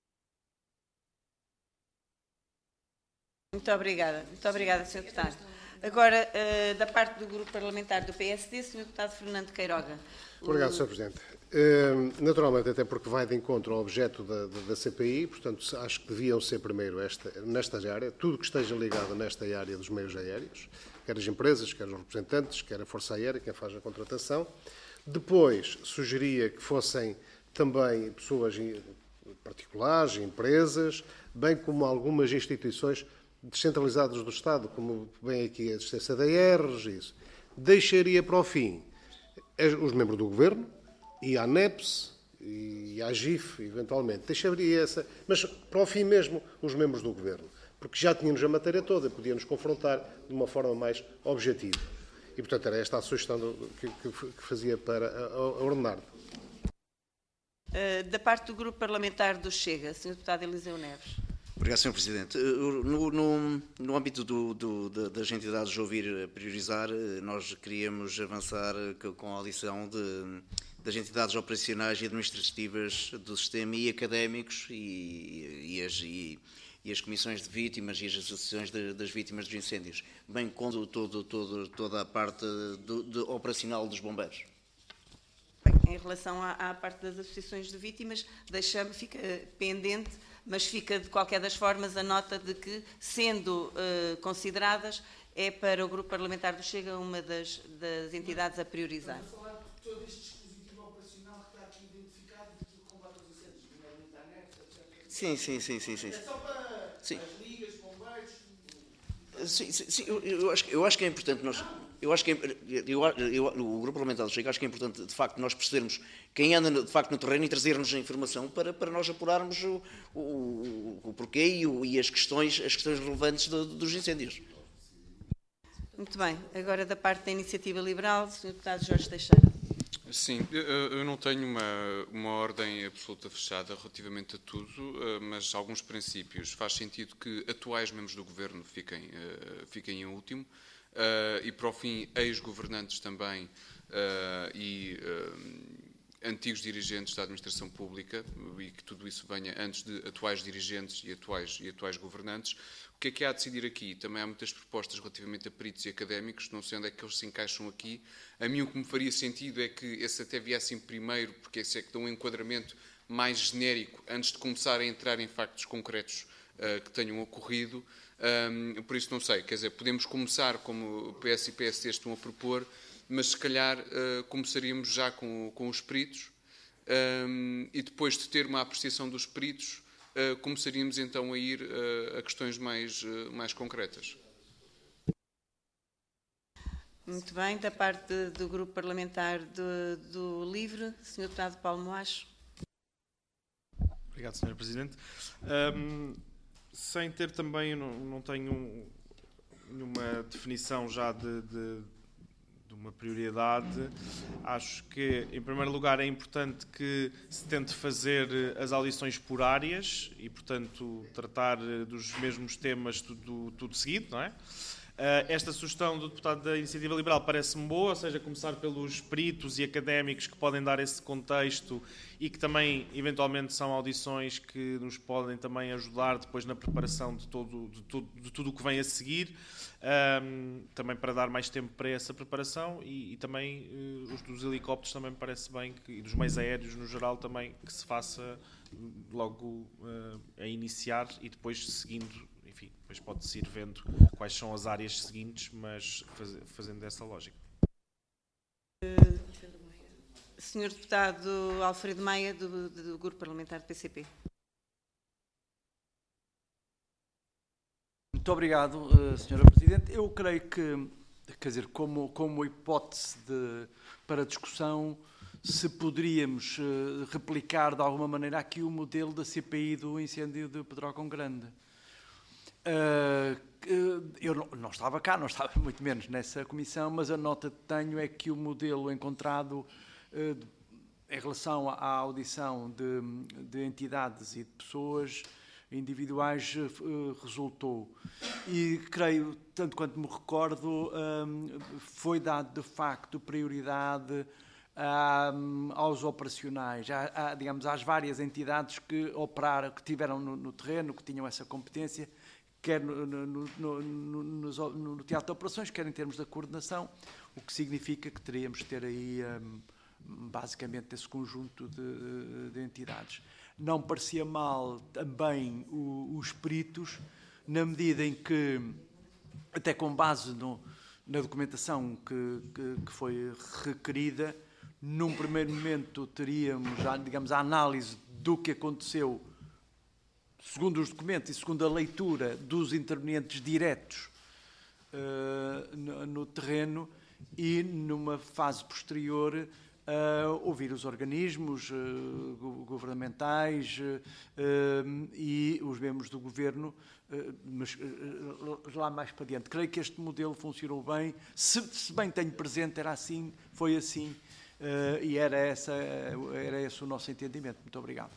Muito obrigada. Muito obrigada, senhor deputado. Agora, uh, da parte do grupo parlamentar do P S D, senhor Deputado Fernando Queiroga. Obrigado, senhor Presidente. Uh, naturalmente, até porque vai de encontro ao objeto da, da, da C P I, portanto, acho que deviam ser primeiro esta, nesta área, tudo que esteja ligado nesta área dos meios aéreos, quer as empresas, quer os representantes, quer a Força Aérea, quem faz a contratação. Depois, sugeria que fossem também pessoas particulares, empresas, bem como algumas instituições descentralizadas do Estado, como bem aqui a existência da A Rs, isso. Deixaria para o fim os membros do Governo e a ANEPS e a AGIF, eventualmente. Deixaria essa, mas para o fim mesmo os membros do Governo, porque já tínhamos a matéria toda e podíamos confrontar de uma forma mais objetiva. E, portanto, era esta a sugestão que, que, que fazia para a, a Ordenado. Uh, da parte do grupo parlamentar do Chega, senhor Deputado Eliseu Neves. Obrigado, senhor Presidente. No, no, no âmbito do, do, das entidades de ouvir priorizar, nós queríamos avançar com a audição de, das entidades operacionais e administrativas do sistema e académicos e, e, as, e, e as comissões de vítimas e as associações de, das vítimas dos incêndios, bem como todo, todo, toda a parte do, do operacional dos bombeiros. Em relação à, à parte das associações de vítimas, deixa-me, fica pendente, mas fica de qualquer das formas a nota de que, sendo uh, consideradas, é para o grupo parlamentar do Chega uma das, das entidades a priorizar. Estamos a falar de todo este dispositivo operacional que está aqui identificado de combate aos incêndios, na internet, etcétera. Sim, sim, sim, sim, sim. É só para sim. as ligas, bombeiros... Sim, sim, sim. Eu, eu, acho, eu acho que é importante nós... Eu acho que é, eu, eu, o Grupo Parlamentar do Chega acho que é importante, de facto, nós percebermos quem anda, de facto, no terreno e trazer-nos a informação para, para nós apurarmos o, o, o porquê e, o, e as, questões, as questões relevantes do, dos incêndios. Muito bem. Agora, da parte da Iniciativa Liberal, senhor Deputado Jorge Teixeira. Sim, eu não tenho uma, uma ordem absoluta fechada relativamente a tudo, mas alguns princípios. Faz sentido que atuais membros do Governo fiquem, fiquem em último. Uh, e, para o fim, ex-governantes também uh, e uh, antigos dirigentes da administração pública, e que tudo isso venha antes de atuais dirigentes e atuais, e atuais governantes. O que é que há a decidir aqui? Também há muitas propostas relativamente a peritos e académicos, não sei onde é que eles se encaixam aqui. A mim o que me faria sentido é que esse até viessem primeiro, porque esse é que dá um enquadramento mais genérico, antes de começar a entrar em factos concretos uh, que tenham ocorrido. Um, por isso não sei, quer dizer, podemos começar como o P S e P S D estão a propor, mas se calhar uh, começaríamos já com, com os peritos um, e depois de ter uma apreciação dos peritos uh, começaríamos então a ir uh, a questões mais, uh, mais concretas. Muito bem, da parte do Grupo Parlamentar do, do Livre, senhor Deputado Paulo Moacho. Obrigado, senhor Presidente. Um, sem ter também, não, não tenho nenhuma definição já de, de, de uma prioridade. Acho que, em primeiro lugar, é importante que se tente fazer as audições por áreas e, portanto, tratar dos mesmos temas tudo, tudo seguido, não é? Esta sugestão do deputado da Iniciativa Liberal parece-me boa, ou seja, começar pelos peritos e académicos que podem dar esse contexto e que também, eventualmente, são audições que nos podem também ajudar depois na preparação de, todo, de, todo, de tudo o que vem a seguir, um, também para dar mais tempo para essa preparação e, e também uh, os dos helicópteros também me parece bem, que, e dos meios aéreos no geral também, que se faça logo uh, a iniciar e depois seguindo. Enfim, depois pode-se ir vendo quais são as áreas seguintes, mas faz, fazendo dessa lógica. senhor Deputado Alfredo Maia, do, do Grupo Parlamentar do P C P. Muito obrigado, senhora Presidente. Eu creio que, quer dizer, como, como hipótese de, para discussão, se poderíamos uh, replicar de alguma maneira aqui o modelo da C P I do incêndio de Pedrógão Grande. Uh, eu não, não estava cá, não estava muito menos nessa comissão, mas a nota que tenho é que o modelo encontrado uh, em relação à audição de, de entidades e de pessoas individuais uh, resultou. E creio, tanto quanto me recordo, um, foi dado de facto prioridade um, aos operacionais, a, a, digamos, às várias entidades que operaram, que tiveram no, no terreno, que tinham essa competência, quer no, no, no, no, no, no teatro de operações, quer em termos da coordenação, o que significa que teríamos de ter aí um, basicamente esse conjunto de, de entidades. Não parecia mal também o, os peritos, na medida em que, até com base no, na documentação que, que, que foi requerida, num primeiro momento teríamos, digamos, a análise do que aconteceu, segundo os documentos e segundo a leitura dos intervenientes diretos uh, no, no terreno, e numa fase posterior uh, ouvir os organismos uh, governamentais uh, uh, e os membros do governo, uh, mas uh, lá mais para diante. Creio que este modelo funcionou bem, se, se bem tenho presente, era assim, foi assim, uh, e era, essa, era esse o nosso entendimento. Muito obrigado.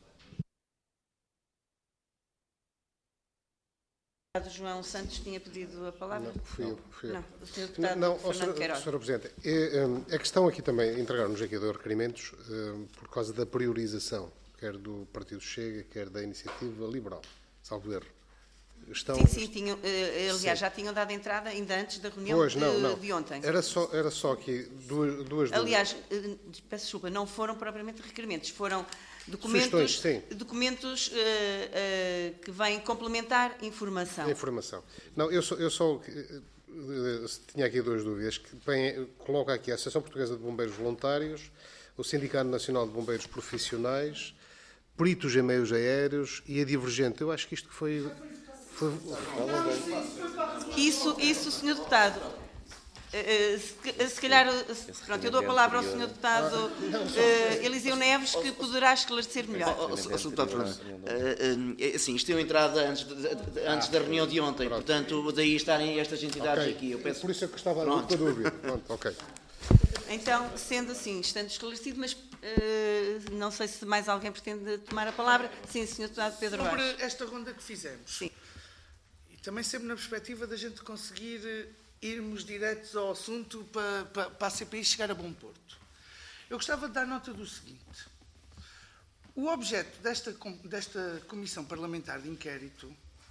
O João Santos tinha pedido a palavra? Não, fui eu. Fui eu. Não, o senhor deputado não, Fernando senhor, Queiroz. senhor Presidente, é, a questão aqui também, entregar-nos aqui dois requerimentos por causa da priorização, quer do Partido Chega, quer da Iniciativa Liberal, salvo erro. Estão, sim, sim, tinham, aliás, sim. já tinham dado entrada ainda antes da reunião Pois, de, não, não. de ontem. Era só, era só aqui duas, duas Aliás, peço desculpa, não foram propriamente requerimentos, foram documentos, documentos uh, uh, que vêm complementar informação. Informação. Não, eu só, eu só uh, tinha aqui duas dúvidas. Que bem, coloca aqui a Associação Portuguesa de Bombeiros Voluntários, o Sindicato Nacional de Bombeiros Profissionais, peritos em meios aéreos e a Divergente. Eu acho que isto foi... foi... Isso, isso, senhor Deputado. Uh, se, se calhar, pronto, eu dou a palavra ao senhor Deputado uh, Eliseu Neves, que poderá esclarecer melhor. senhor Deputado Fernando, assim, isto deu entrada antes, de, de, antes da reunião de ontem, portanto, daí estarem estas entidades okay. aqui. Eu peço... Por isso é que estava a com a dúvida. Pronto, ok. Então, sendo assim, estando esclarecido, mas uh, não sei se mais alguém pretende tomar a palavra. Sim, senhor Deputado Pedro Vaz. Sobre esta ronda que fizemos. Sim. E também sempre na perspectiva da gente conseguir irmos diretos ao assunto para, para, para a C P I chegar a bom porto. Eu gostava de dar nota do seguinte. O objeto desta, desta Comissão Parlamentar de Inquérito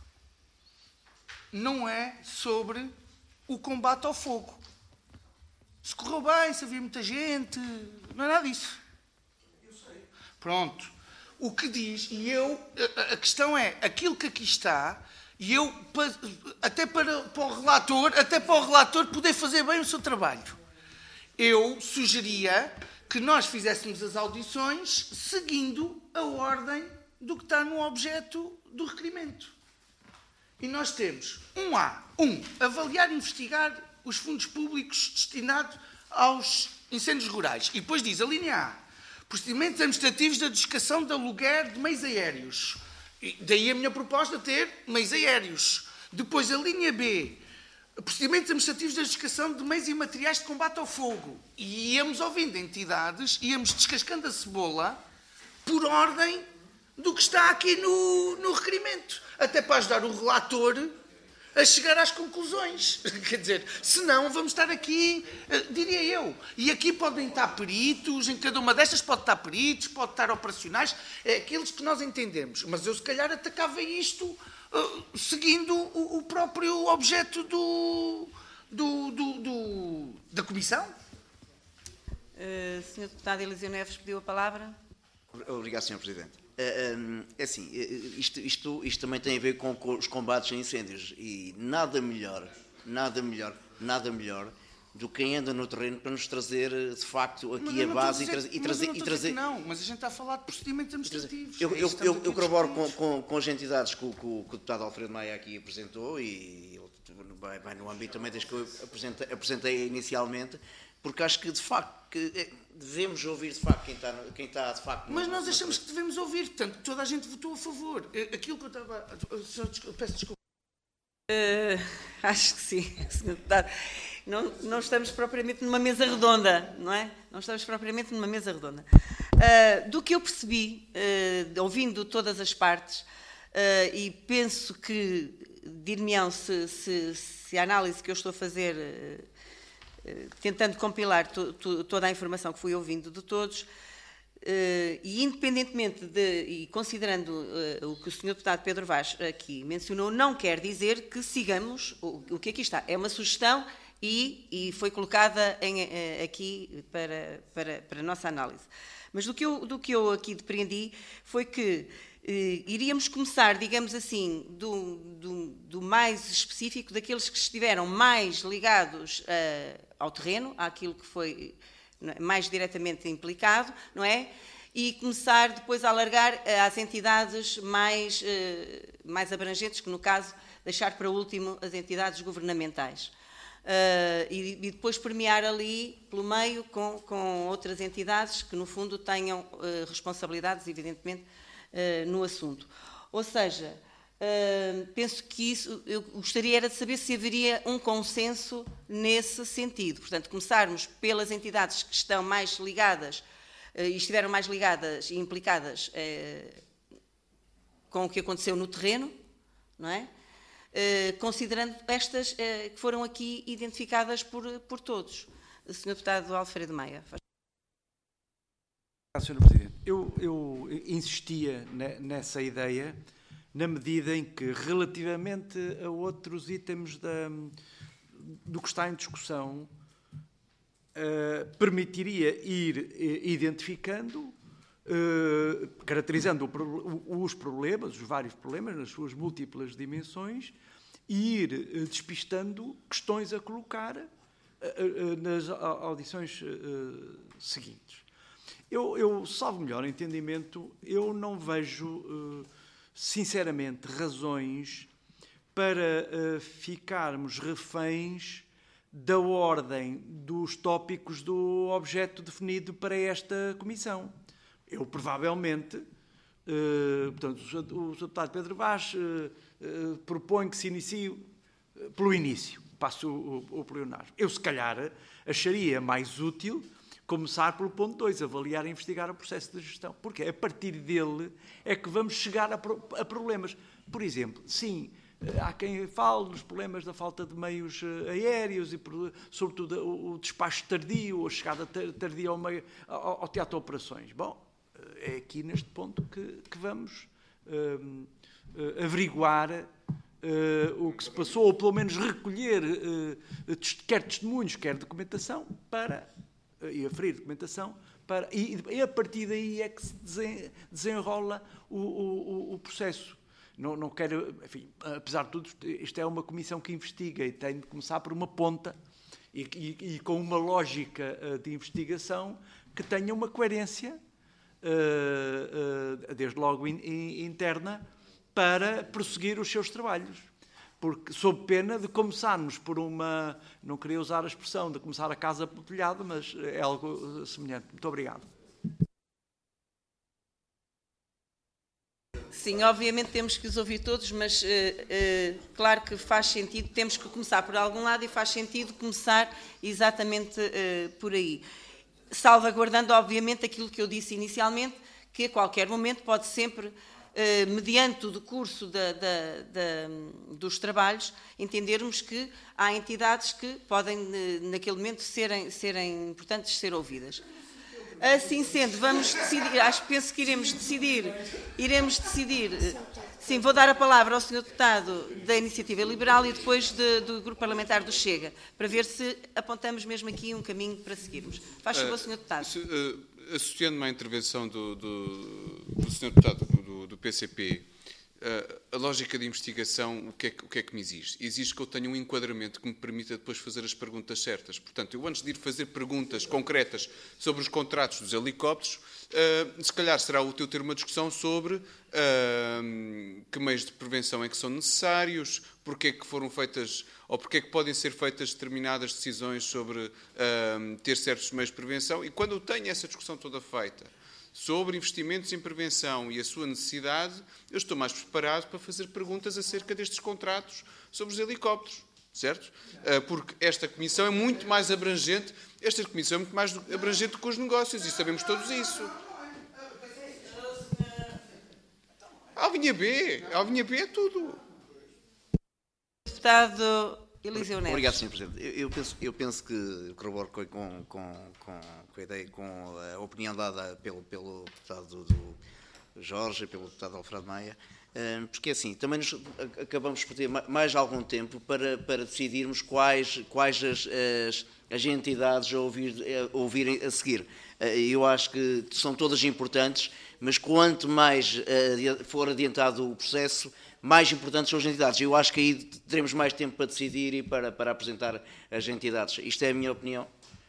não é sobre o combate ao fogo. Se correu bem, se havia muita gente, não é nada disso. Eu sei. Pronto. O que diz, e eu, a, a questão é, aquilo que aqui está, e eu, até para, para o relator, até para o relator poder fazer bem o seu trabalho, eu sugeria que nós fizéssemos as audições seguindo a ordem do que está no objeto do requerimento. E nós temos um A, um, avaliar e investigar os fundos públicos destinados aos incêndios rurais. E depois diz, a linha A, procedimentos administrativos da adjudicação de aluguer de meios aéreos. E daí a minha proposta ter meios aéreos. Depois a linha B, procedimentos administrativos da adjudicação de meios e materiais de combate ao fogo. E íamos ouvindo entidades, íamos descascando a cebola por ordem do que está aqui no, no requerimento. Até para ajudar o relator a chegar às conclusões. Quer dizer, senão vamos estar aqui, diria eu, e aqui podem estar peritos, em cada uma destas pode estar peritos, pode estar operacionais, é aqueles que nós entendemos. Mas eu, se calhar, atacava isto uh, seguindo o, o próprio objeto do, do, do, do, da Comissão. Uh, senhor Deputado Eliseu Neves pediu a palavra. Obrigado, senhor Presidente. É assim, isto, isto, isto também tem a ver com, com os combates a incêndios e nada melhor, nada melhor, nada melhor do que quem anda no terreno para nos trazer, de facto, aqui a base e, tra e trazer... Mas eu não trazer não, mas a gente está a falar de procedimentos administrativos. Eu, eu, eu, eu corroboro com, com, com as entidades que o, que o deputado Alfredo Maia aqui apresentou e vai, vai no âmbito também das que eu apresentei, apresentei inicialmente, porque acho que, de facto, que devemos ouvir, de facto, quem está, quem está de facto... Mas nós achamos que devemos ouvir, portanto, toda a gente votou a favor. Aquilo que eu estava... Peço desculpa. Uh, acho que sim, senhor Deputado. Não, não estamos propriamente numa mesa redonda, não é? Não estamos propriamente numa mesa redonda. Uh, do que eu percebi, uh, ouvindo todas as partes, uh, e penso que, dir-me-ão, se, se, se a análise que eu estou a fazer... Uh, tentando compilar to, to, toda a informação que fui ouvindo de todos, Uh, e independentemente de, e considerando uh, o que o senhor deputado Pedro Vaz aqui mencionou, não quer dizer que sigamos o, o que aqui está. É uma sugestão e, e foi colocada em, uh, aqui para, para, para a nossa análise. Mas do que eu, do que eu aqui depreendi foi que uh, iríamos começar, digamos assim, do, do, do mais específico, daqueles que estiveram mais ligados uh, ao terreno, àquilo que foi mais diretamente implicado, não é? E começar depois a alargar às entidades mais, mais abrangentes, que no caso deixar para último as entidades governamentais. Uh, e, e depois premiar ali, pelo meio, com, com outras entidades que no fundo tenham uh, responsabilidades, evidentemente, uh, no assunto. Ou seja, Uh, penso que isso, eu gostaria era de saber se haveria um consenso nesse sentido. Portanto, começarmos pelas entidades que estão mais ligadas uh, e estiveram mais ligadas e implicadas uh, com o que aconteceu no terreno, não é? Uh, considerando estas uh, que foram aqui identificadas por, por todos. senhor Deputado Alfredo Maia. senhor Presidente, eu, eu insistia nessa ideia, na medida em que, relativamente a outros itens da, do que está em discussão, uh, permitiria ir uh, identificando, uh, caracterizando o, os problemas, os vários problemas, nas suas múltiplas dimensões, e ir uh, despistando questões a colocar uh, uh, nas audições uh, seguintes. Eu, eu, salvo melhor entendimento, eu não vejo... Uh, sinceramente, razões para uh, ficarmos reféns da ordem dos tópicos do objeto definido para esta comissão. Eu, provavelmente, uh, portanto, o senhor deputado Pedro Vaz uh, uh, propõe que se inicie uh, pelo início, passo o, o, o plenário. Eu, se calhar, acharia mais útil começar pelo ponto dois, avaliar e investigar o processo de gestão, porque a partir dele é que vamos chegar a, pro, a problemas. Por exemplo, sim, há quem fale dos problemas da falta de meios aéreos e, sobretudo, o, o despacho tardio, a chegada tardia ao, meio, ao, ao teatro de operações. Bom, é aqui neste ponto que, que vamos um, uh, averiguar uh, o que se passou, ou pelo menos recolher uh, quer testemunhos, quer documentação, para... e aferir documentação, para, e, e a partir daí é que se desen, desenrola o, o, o processo. Não, não quero, enfim, apesar de tudo, isto é uma comissão que investiga e tem de começar por uma ponta e, e, e com uma lógica de investigação que tenha uma coerência, uh, uh, desde logo in, in, interna, para prosseguir os seus trabalhos. Porque, sob pena de começarmos por uma, não queria usar a expressão de começar a casa pelo telhado, mas é algo semelhante. Muito obrigado. Sim, obviamente temos que os ouvir todos, mas uh, uh, claro que faz sentido, temos que começar por algum lado e faz sentido começar exatamente uh, por aí. Salvaguardando, obviamente, aquilo que eu disse inicialmente, que a qualquer momento pode sempre... Uh, mediante o decurso da, da, da, dos trabalhos, entendermos que há entidades que podem, naquele momento, serem, serem importantes ser ouvidas. Assim sendo, vamos decidir, acho, penso que iremos decidir, iremos decidir, sim, vou dar a palavra ao senhor Deputado da Iniciativa Liberal e depois de, do Grupo Parlamentar do Chega, para ver se apontamos mesmo aqui um caminho para seguirmos. Faz favor, uh, senhor Deputado. Se, uh, associando-me à intervenção do, do, do senhor Deputado do, do P C P, uh, a lógica de investigação, o que, é que, o que é que me exige? Exige que eu tenha um enquadramento que me permita depois fazer as perguntas certas. Portanto, eu antes de ir fazer perguntas concretas sobre os contratos dos helicópteros, uh, se calhar será útil ter uma discussão sobre uh, que meios de prevenção é que são necessários, porque é que foram feitas, ou porque é que podem ser feitas determinadas decisões sobre uh, ter certos meios de prevenção. E quando eu tenho essa discussão toda feita sobre investimentos em prevenção e a sua necessidade, eu estou mais preparado para fazer perguntas acerca destes contratos sobre os helicópteros, certo? Uh, porque esta comissão é muito mais abrangente, esta comissão é muito mais abrangente do que os negócios, e sabemos todos isso. A alvinha B, a alvinha B é tudo. Deputado Eliseu Neves. Obrigado, senhor Presidente. Eu, eu penso, eu penso que corroboro com, com, com, com, a ideia, com a opinião dada pelo, pelo deputado do Jorge e pelo deputado Alfredo Maia, porque assim, também nos acabamos por ter mais algum tempo para, para decidirmos quais, quais as, as, as entidades a, ouvir, a ouvirem a seguir. Eu acho que são todas importantes, mas quanto mais for adiantado o processo, mais importantes são as entidades. Eu acho que aí teremos mais tempo para decidir e para, para apresentar as entidades. Isto é a minha opinião.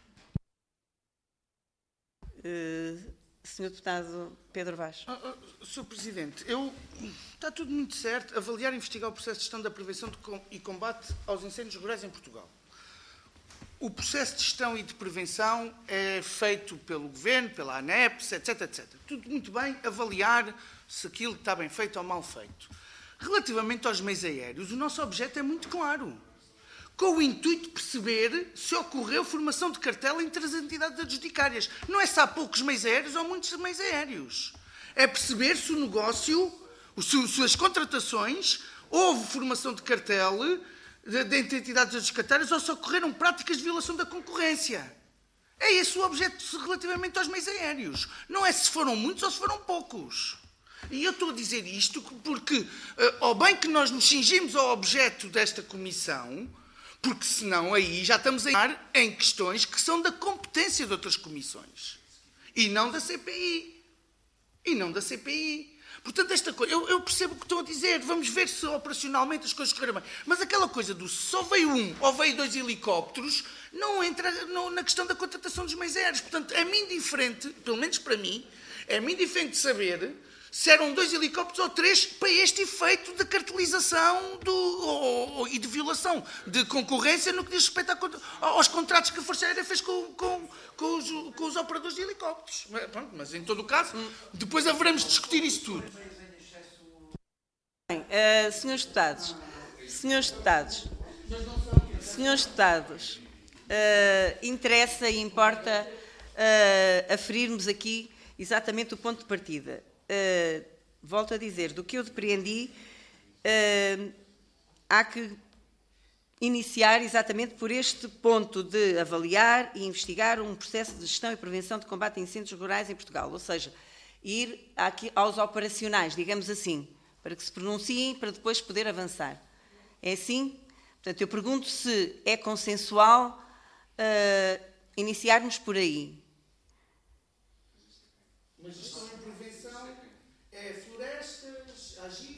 Uh, senhor Deputado Pedro Vaz. Uh, uh, senhor Presidente, eu, está tudo muito certo. Avaliar e investigar o processo de gestão da prevenção de com, e combate aos incêndios rurais em Portugal. O processo de gestão e de prevenção é feito pelo Governo, pela ANEPS, etc, etcétera. Tudo muito bem, avaliar se aquilo está bem feito ou mal feito. Relativamente aos meios aéreos, o nosso objeto é muito claro, com o intuito de perceber se ocorreu formação de cartela entre as entidades adjudicárias. Não é se há poucos meios aéreos ou muitos meios aéreos. É perceber se o negócio, se, se as contratações, houve formação de cartela entre entidades adjudicatárias ou se ocorreram práticas de violação da concorrência. É esse o objeto relativamente aos meios aéreos. Não é se foram muitos ou se foram poucos. E eu estou a dizer isto porque, ao bem que nós nos cingimos ao objeto desta comissão, porque senão aí já estamos a entrar em questões que são da competência de outras comissões. E não da C P I. E não da C P I. Portanto, esta coisa, eu, eu percebo o que estão a dizer, vamos ver se operacionalmente as coisas correram bem. Mas aquela coisa do se só veio um ou veio dois helicópteros, não entra no, na questão da contratação dos meios aéreos. Portanto, é-me indiferente, pelo menos para mim, é-me indiferente saber se eram dois helicópteros ou três para este efeito de cartelização do, ou, ou, e de violação de concorrência no que diz respeito a, aos contratos que a Força Aérea fez com, com, com, os, com os operadores de helicópteros. Pronto, mas, em todo o caso, depois haveremos de discutir isso tudo. Bem, uh, senhores deputados, senhores deputados, senhores deputados, uh, interessa e importa uh, aferirmos aqui exatamente o ponto de partida. Uh, volto a dizer, do que eu depreendi, uh, há que iniciar exatamente por este ponto de avaliar e investigar um processo de gestão e prevenção de combate a incêndios rurais em Portugal, ou seja, ir aqui aos operacionais, digamos assim, para que se pronunciem, para depois poder avançar. É assim? Portanto, eu pergunto se é consensual uh, iniciarmos por aí. Mas gestão e prevenção é florestas, agir.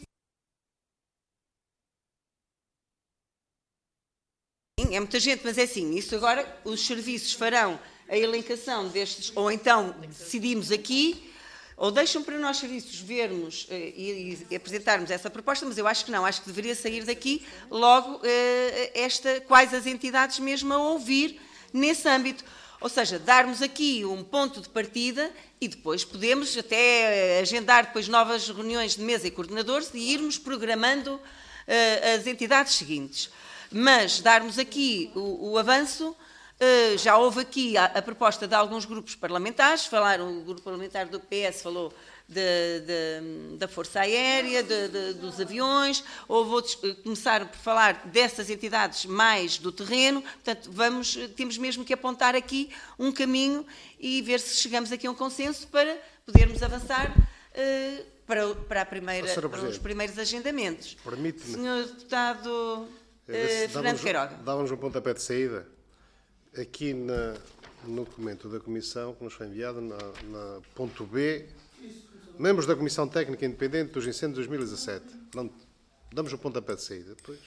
Sim, é muita gente, mas é assim, isso agora os serviços farão a elencação destes, ou então decidimos aqui, ou deixam para nós serviços vermos uh, e, e apresentarmos essa proposta, mas eu acho que não, acho que deveria sair daqui logo uh, esta, quais as entidades mesmo a ouvir nesse âmbito. Ou seja, darmos aqui um ponto de partida e depois podemos até agendar depois novas reuniões de mesa e coordenadores e irmos programando uh, as entidades seguintes. Mas darmos aqui o, o avanço, uh, já houve aqui a, a proposta de alguns grupos parlamentares, falaram, o grupo parlamentar do P S falou de, de, da Força Aérea, de, de, dos aviões, houve outros que começaram por falar dessas entidades mais do terreno, portanto, vamos, temos mesmo que apontar aqui um caminho e ver se chegamos aqui a um consenso para podermos avançar uh, para, para, a primeira, para os primeiros agendamentos. Permite-me. Senhor Deputado uh, Fernando Queiroga. Dávamos um pontapé de saída. Aqui na, no documento da Comissão que nos foi enviado, na, na ponto B, membros da Comissão Técnica Independente dos Incêndios de dois mil e dezassete. Não, damos o pontapé de saída. Depois.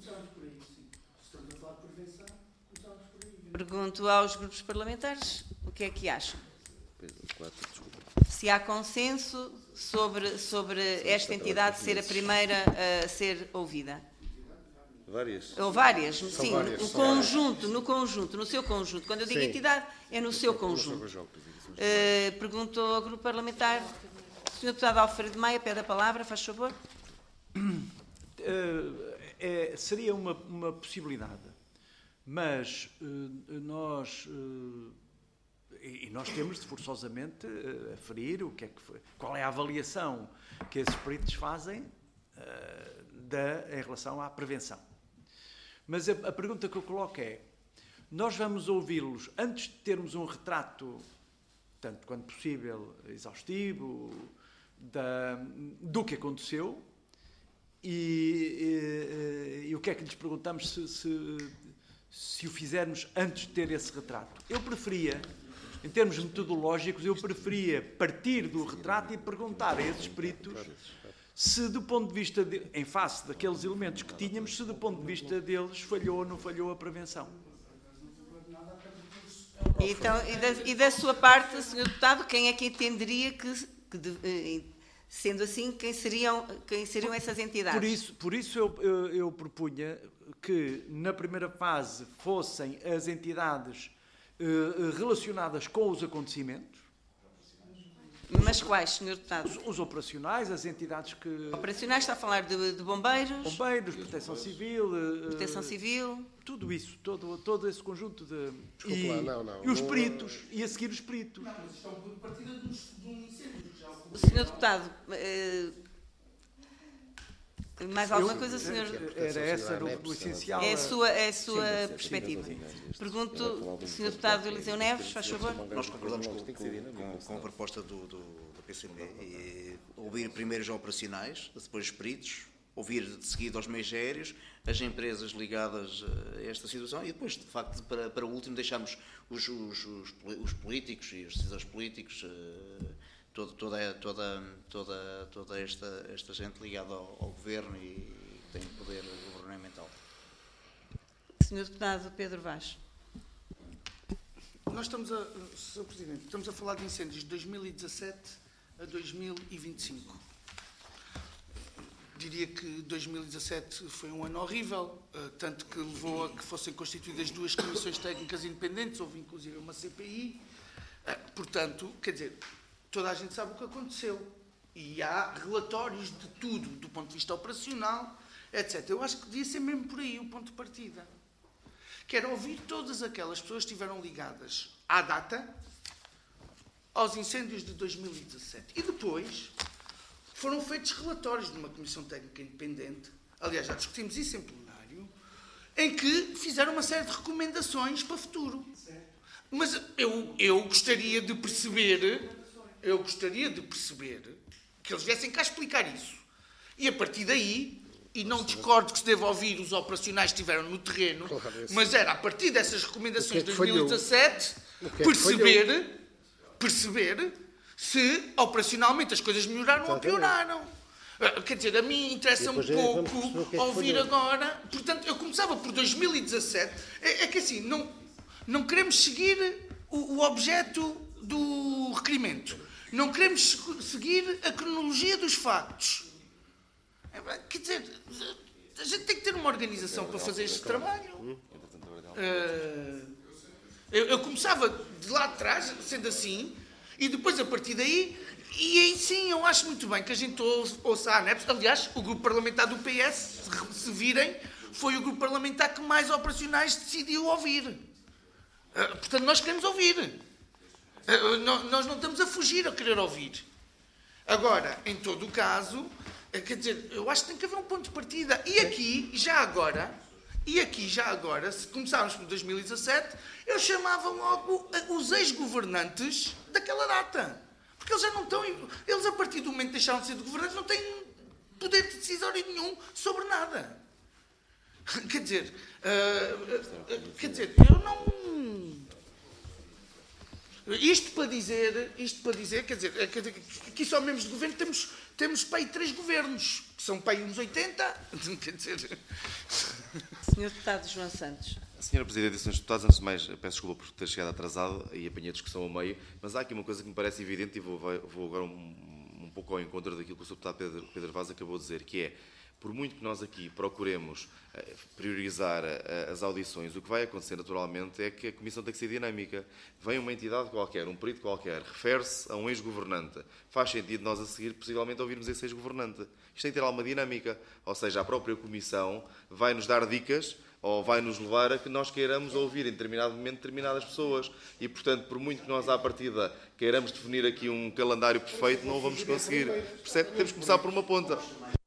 Pergunto aos grupos parlamentares o que é que acham. Se há consenso sobre, sobre esta entidade ser a primeira a ser ouvida. Várias. Ou várias, São sim, várias, no são conjunto, no conjunto, no seu conjunto. Quando eu digo Sim. entidade, é no seu conjunto. Uh, pergunto ao grupo parlamentar, senhor Deputado Alfredo Maia, pede a palavra, faz favor. Uh, é, seria uma, uma possibilidade, mas uh, nós, uh, e, e nós temos de forçosamente uh, aferir o que é que foi, qual é a avaliação que esses peritos fazem uh, da, em relação à prevenção. Mas a, a pergunta que eu coloco é, nós vamos ouvi-los antes de termos um retrato, tanto quanto possível, exaustivo, da, do que aconteceu, e, e, e o que é que lhes perguntamos se, se, se o fizermos antes de ter esse retrato? Eu preferia, em termos metodológicos, eu preferia partir do retrato e perguntar a esses peritos se, do ponto de vista, de, em face daqueles elementos que tínhamos, se do ponto de vista deles falhou ou não falhou a prevenção. E, então, e, da, e da sua parte, senhor Deputado, quem é que entenderia que, que de, sendo assim, quem seriam, quem seriam essas entidades? Por isso, por isso eu, eu, eu propunha que, na primeira fase, fossem as entidades eh, relacionadas com os acontecimentos. Mas quais, senhor Deputado? Os, os operacionais, as entidades que... Operacionais, está a falar de, de bombeiros? Bombeiros, proteção civil... Proteção civil... Tudo isso, todo, todo esse conjunto de... Desculpe e, lá, não, não. E os não, peritos, e a seguir os peritos. Não, mas isto é um ponto de partida de um incêndio que já O senhor Deputado... Eh, mais alguma Eu, coisa, senhor? Era essa o, o essencial. É a sua, é a sua perspectiva. Pergunto, senhor Deputado Eliseu Neves, faz favor. Nós concordamos com, com, com, com a proposta do, do, do P C P. E ouvir primeiro os operacionais, depois os peritos, ouvir de seguida aos meios aéreos, as empresas ligadas a esta situação e depois, de facto, para, para o último, deixarmos os, os, os, os políticos e os decisores políticos, toda, toda, toda, toda, toda esta, esta gente ligada ao, ao governo e que tem poder governamental. senhor Deputado Pedro Vaz. Nós estamos a, senhor Presidente, estamos a falar de incêndios de dois mil e dezassete a dois mil e vinte e cinco. Diria que dois mil e dezassete foi um ano horrível, tanto que levou a que fossem constituídas duas comissões técnicas independentes, houve inclusive uma C P I. Portanto, quer dizer, toda a gente sabe o que aconteceu. E há relatórios de tudo, do ponto de vista operacional, etcétera. Eu acho que devia ser mesmo por aí o ponto de partida. Quero ouvir todas aquelas pessoas que estiveram ligadas à data, aos incêndios de dois mil e dezassete. E depois foram feitos relatórios de uma comissão técnica independente, aliás, já discutimos isso em plenário, em que fizeram uma série de recomendações para o futuro. Mas eu, eu gostaria de perceber, eu gostaria de perceber que eles viessem cá explicar isso. E a partir daí, e não discordo que se deva ouvir os operacionais que estiveram no terreno, mas era a partir dessas recomendações de dois mil e dezassete perceber, perceber se operacionalmente as coisas melhoraram ou pioraram. Quer dizer, a mim interessa um pouco ouvir agora. Portanto, eu começava por dois mil e dezassete. É, é que assim, não, não queremos seguir o, o objeto do requerimento. Não queremos seguir a cronologia dos factos. Quer dizer, a gente tem que ter uma organização para fazer este trabalho. Uh, eu, eu começava de lá de trás, sendo assim, e depois, a partir daí, e aí sim, eu acho muito bem que a gente ouça a ANEP. Aliás, o grupo parlamentar do P S, se virem, foi o grupo parlamentar que mais operacionais decidiu ouvir. Uh, portanto, nós queremos ouvir. Uh, nós não estamos a fugir a querer ouvir. Agora, em todo o caso, quer dizer, eu acho que tem que haver um ponto de partida. E aqui, já agora, e aqui, já agora, se começarmos por dois mil e dezassete, eu chamava logo os ex-governantes daquela data. Porque eles já não estão... Eles, a partir do momento que deixaram de ser de governantes, não têm poder de decisório nenhum sobre nada. Quer dizer... Uh, uh, quer dizer, eu não... Isto para dizer, isto para dizer, quer dizer, quer dizer, aqui só membros de governo temos, temos para aí três governos, que são para aí uns oitenta, quer dizer... senhor Deputado João Santos. Senhora Presidente e senhores Deputados, antes de mais, peço desculpa por ter chegado atrasado e apanhei a discussão ao meio, mas há aqui uma coisa que me parece evidente e vou, vou agora um, um pouco ao encontro daquilo que o senhor Deputado Pedro, Pedro Vaz acabou de dizer, que é, por muito que nós aqui procuremos uh, priorizar uh, as audições, o que vai acontecer naturalmente é que a Comissão tem que ser dinâmica. Vem uma entidade qualquer, um perito qualquer, refere-se a um ex-governante. Faz sentido nós a seguir, possivelmente, ouvirmos esse ex-governante. Isto tem que ter alguma dinâmica. Ou seja, a própria Comissão vai nos dar dicas ou vai nos levar a que nós queiramos ouvir em determinado momento determinadas pessoas. E, portanto, por muito que nós à partida queiramos definir aqui um calendário perfeito, não o vamos conseguir. Percebe? Temos que começar por uma ponta.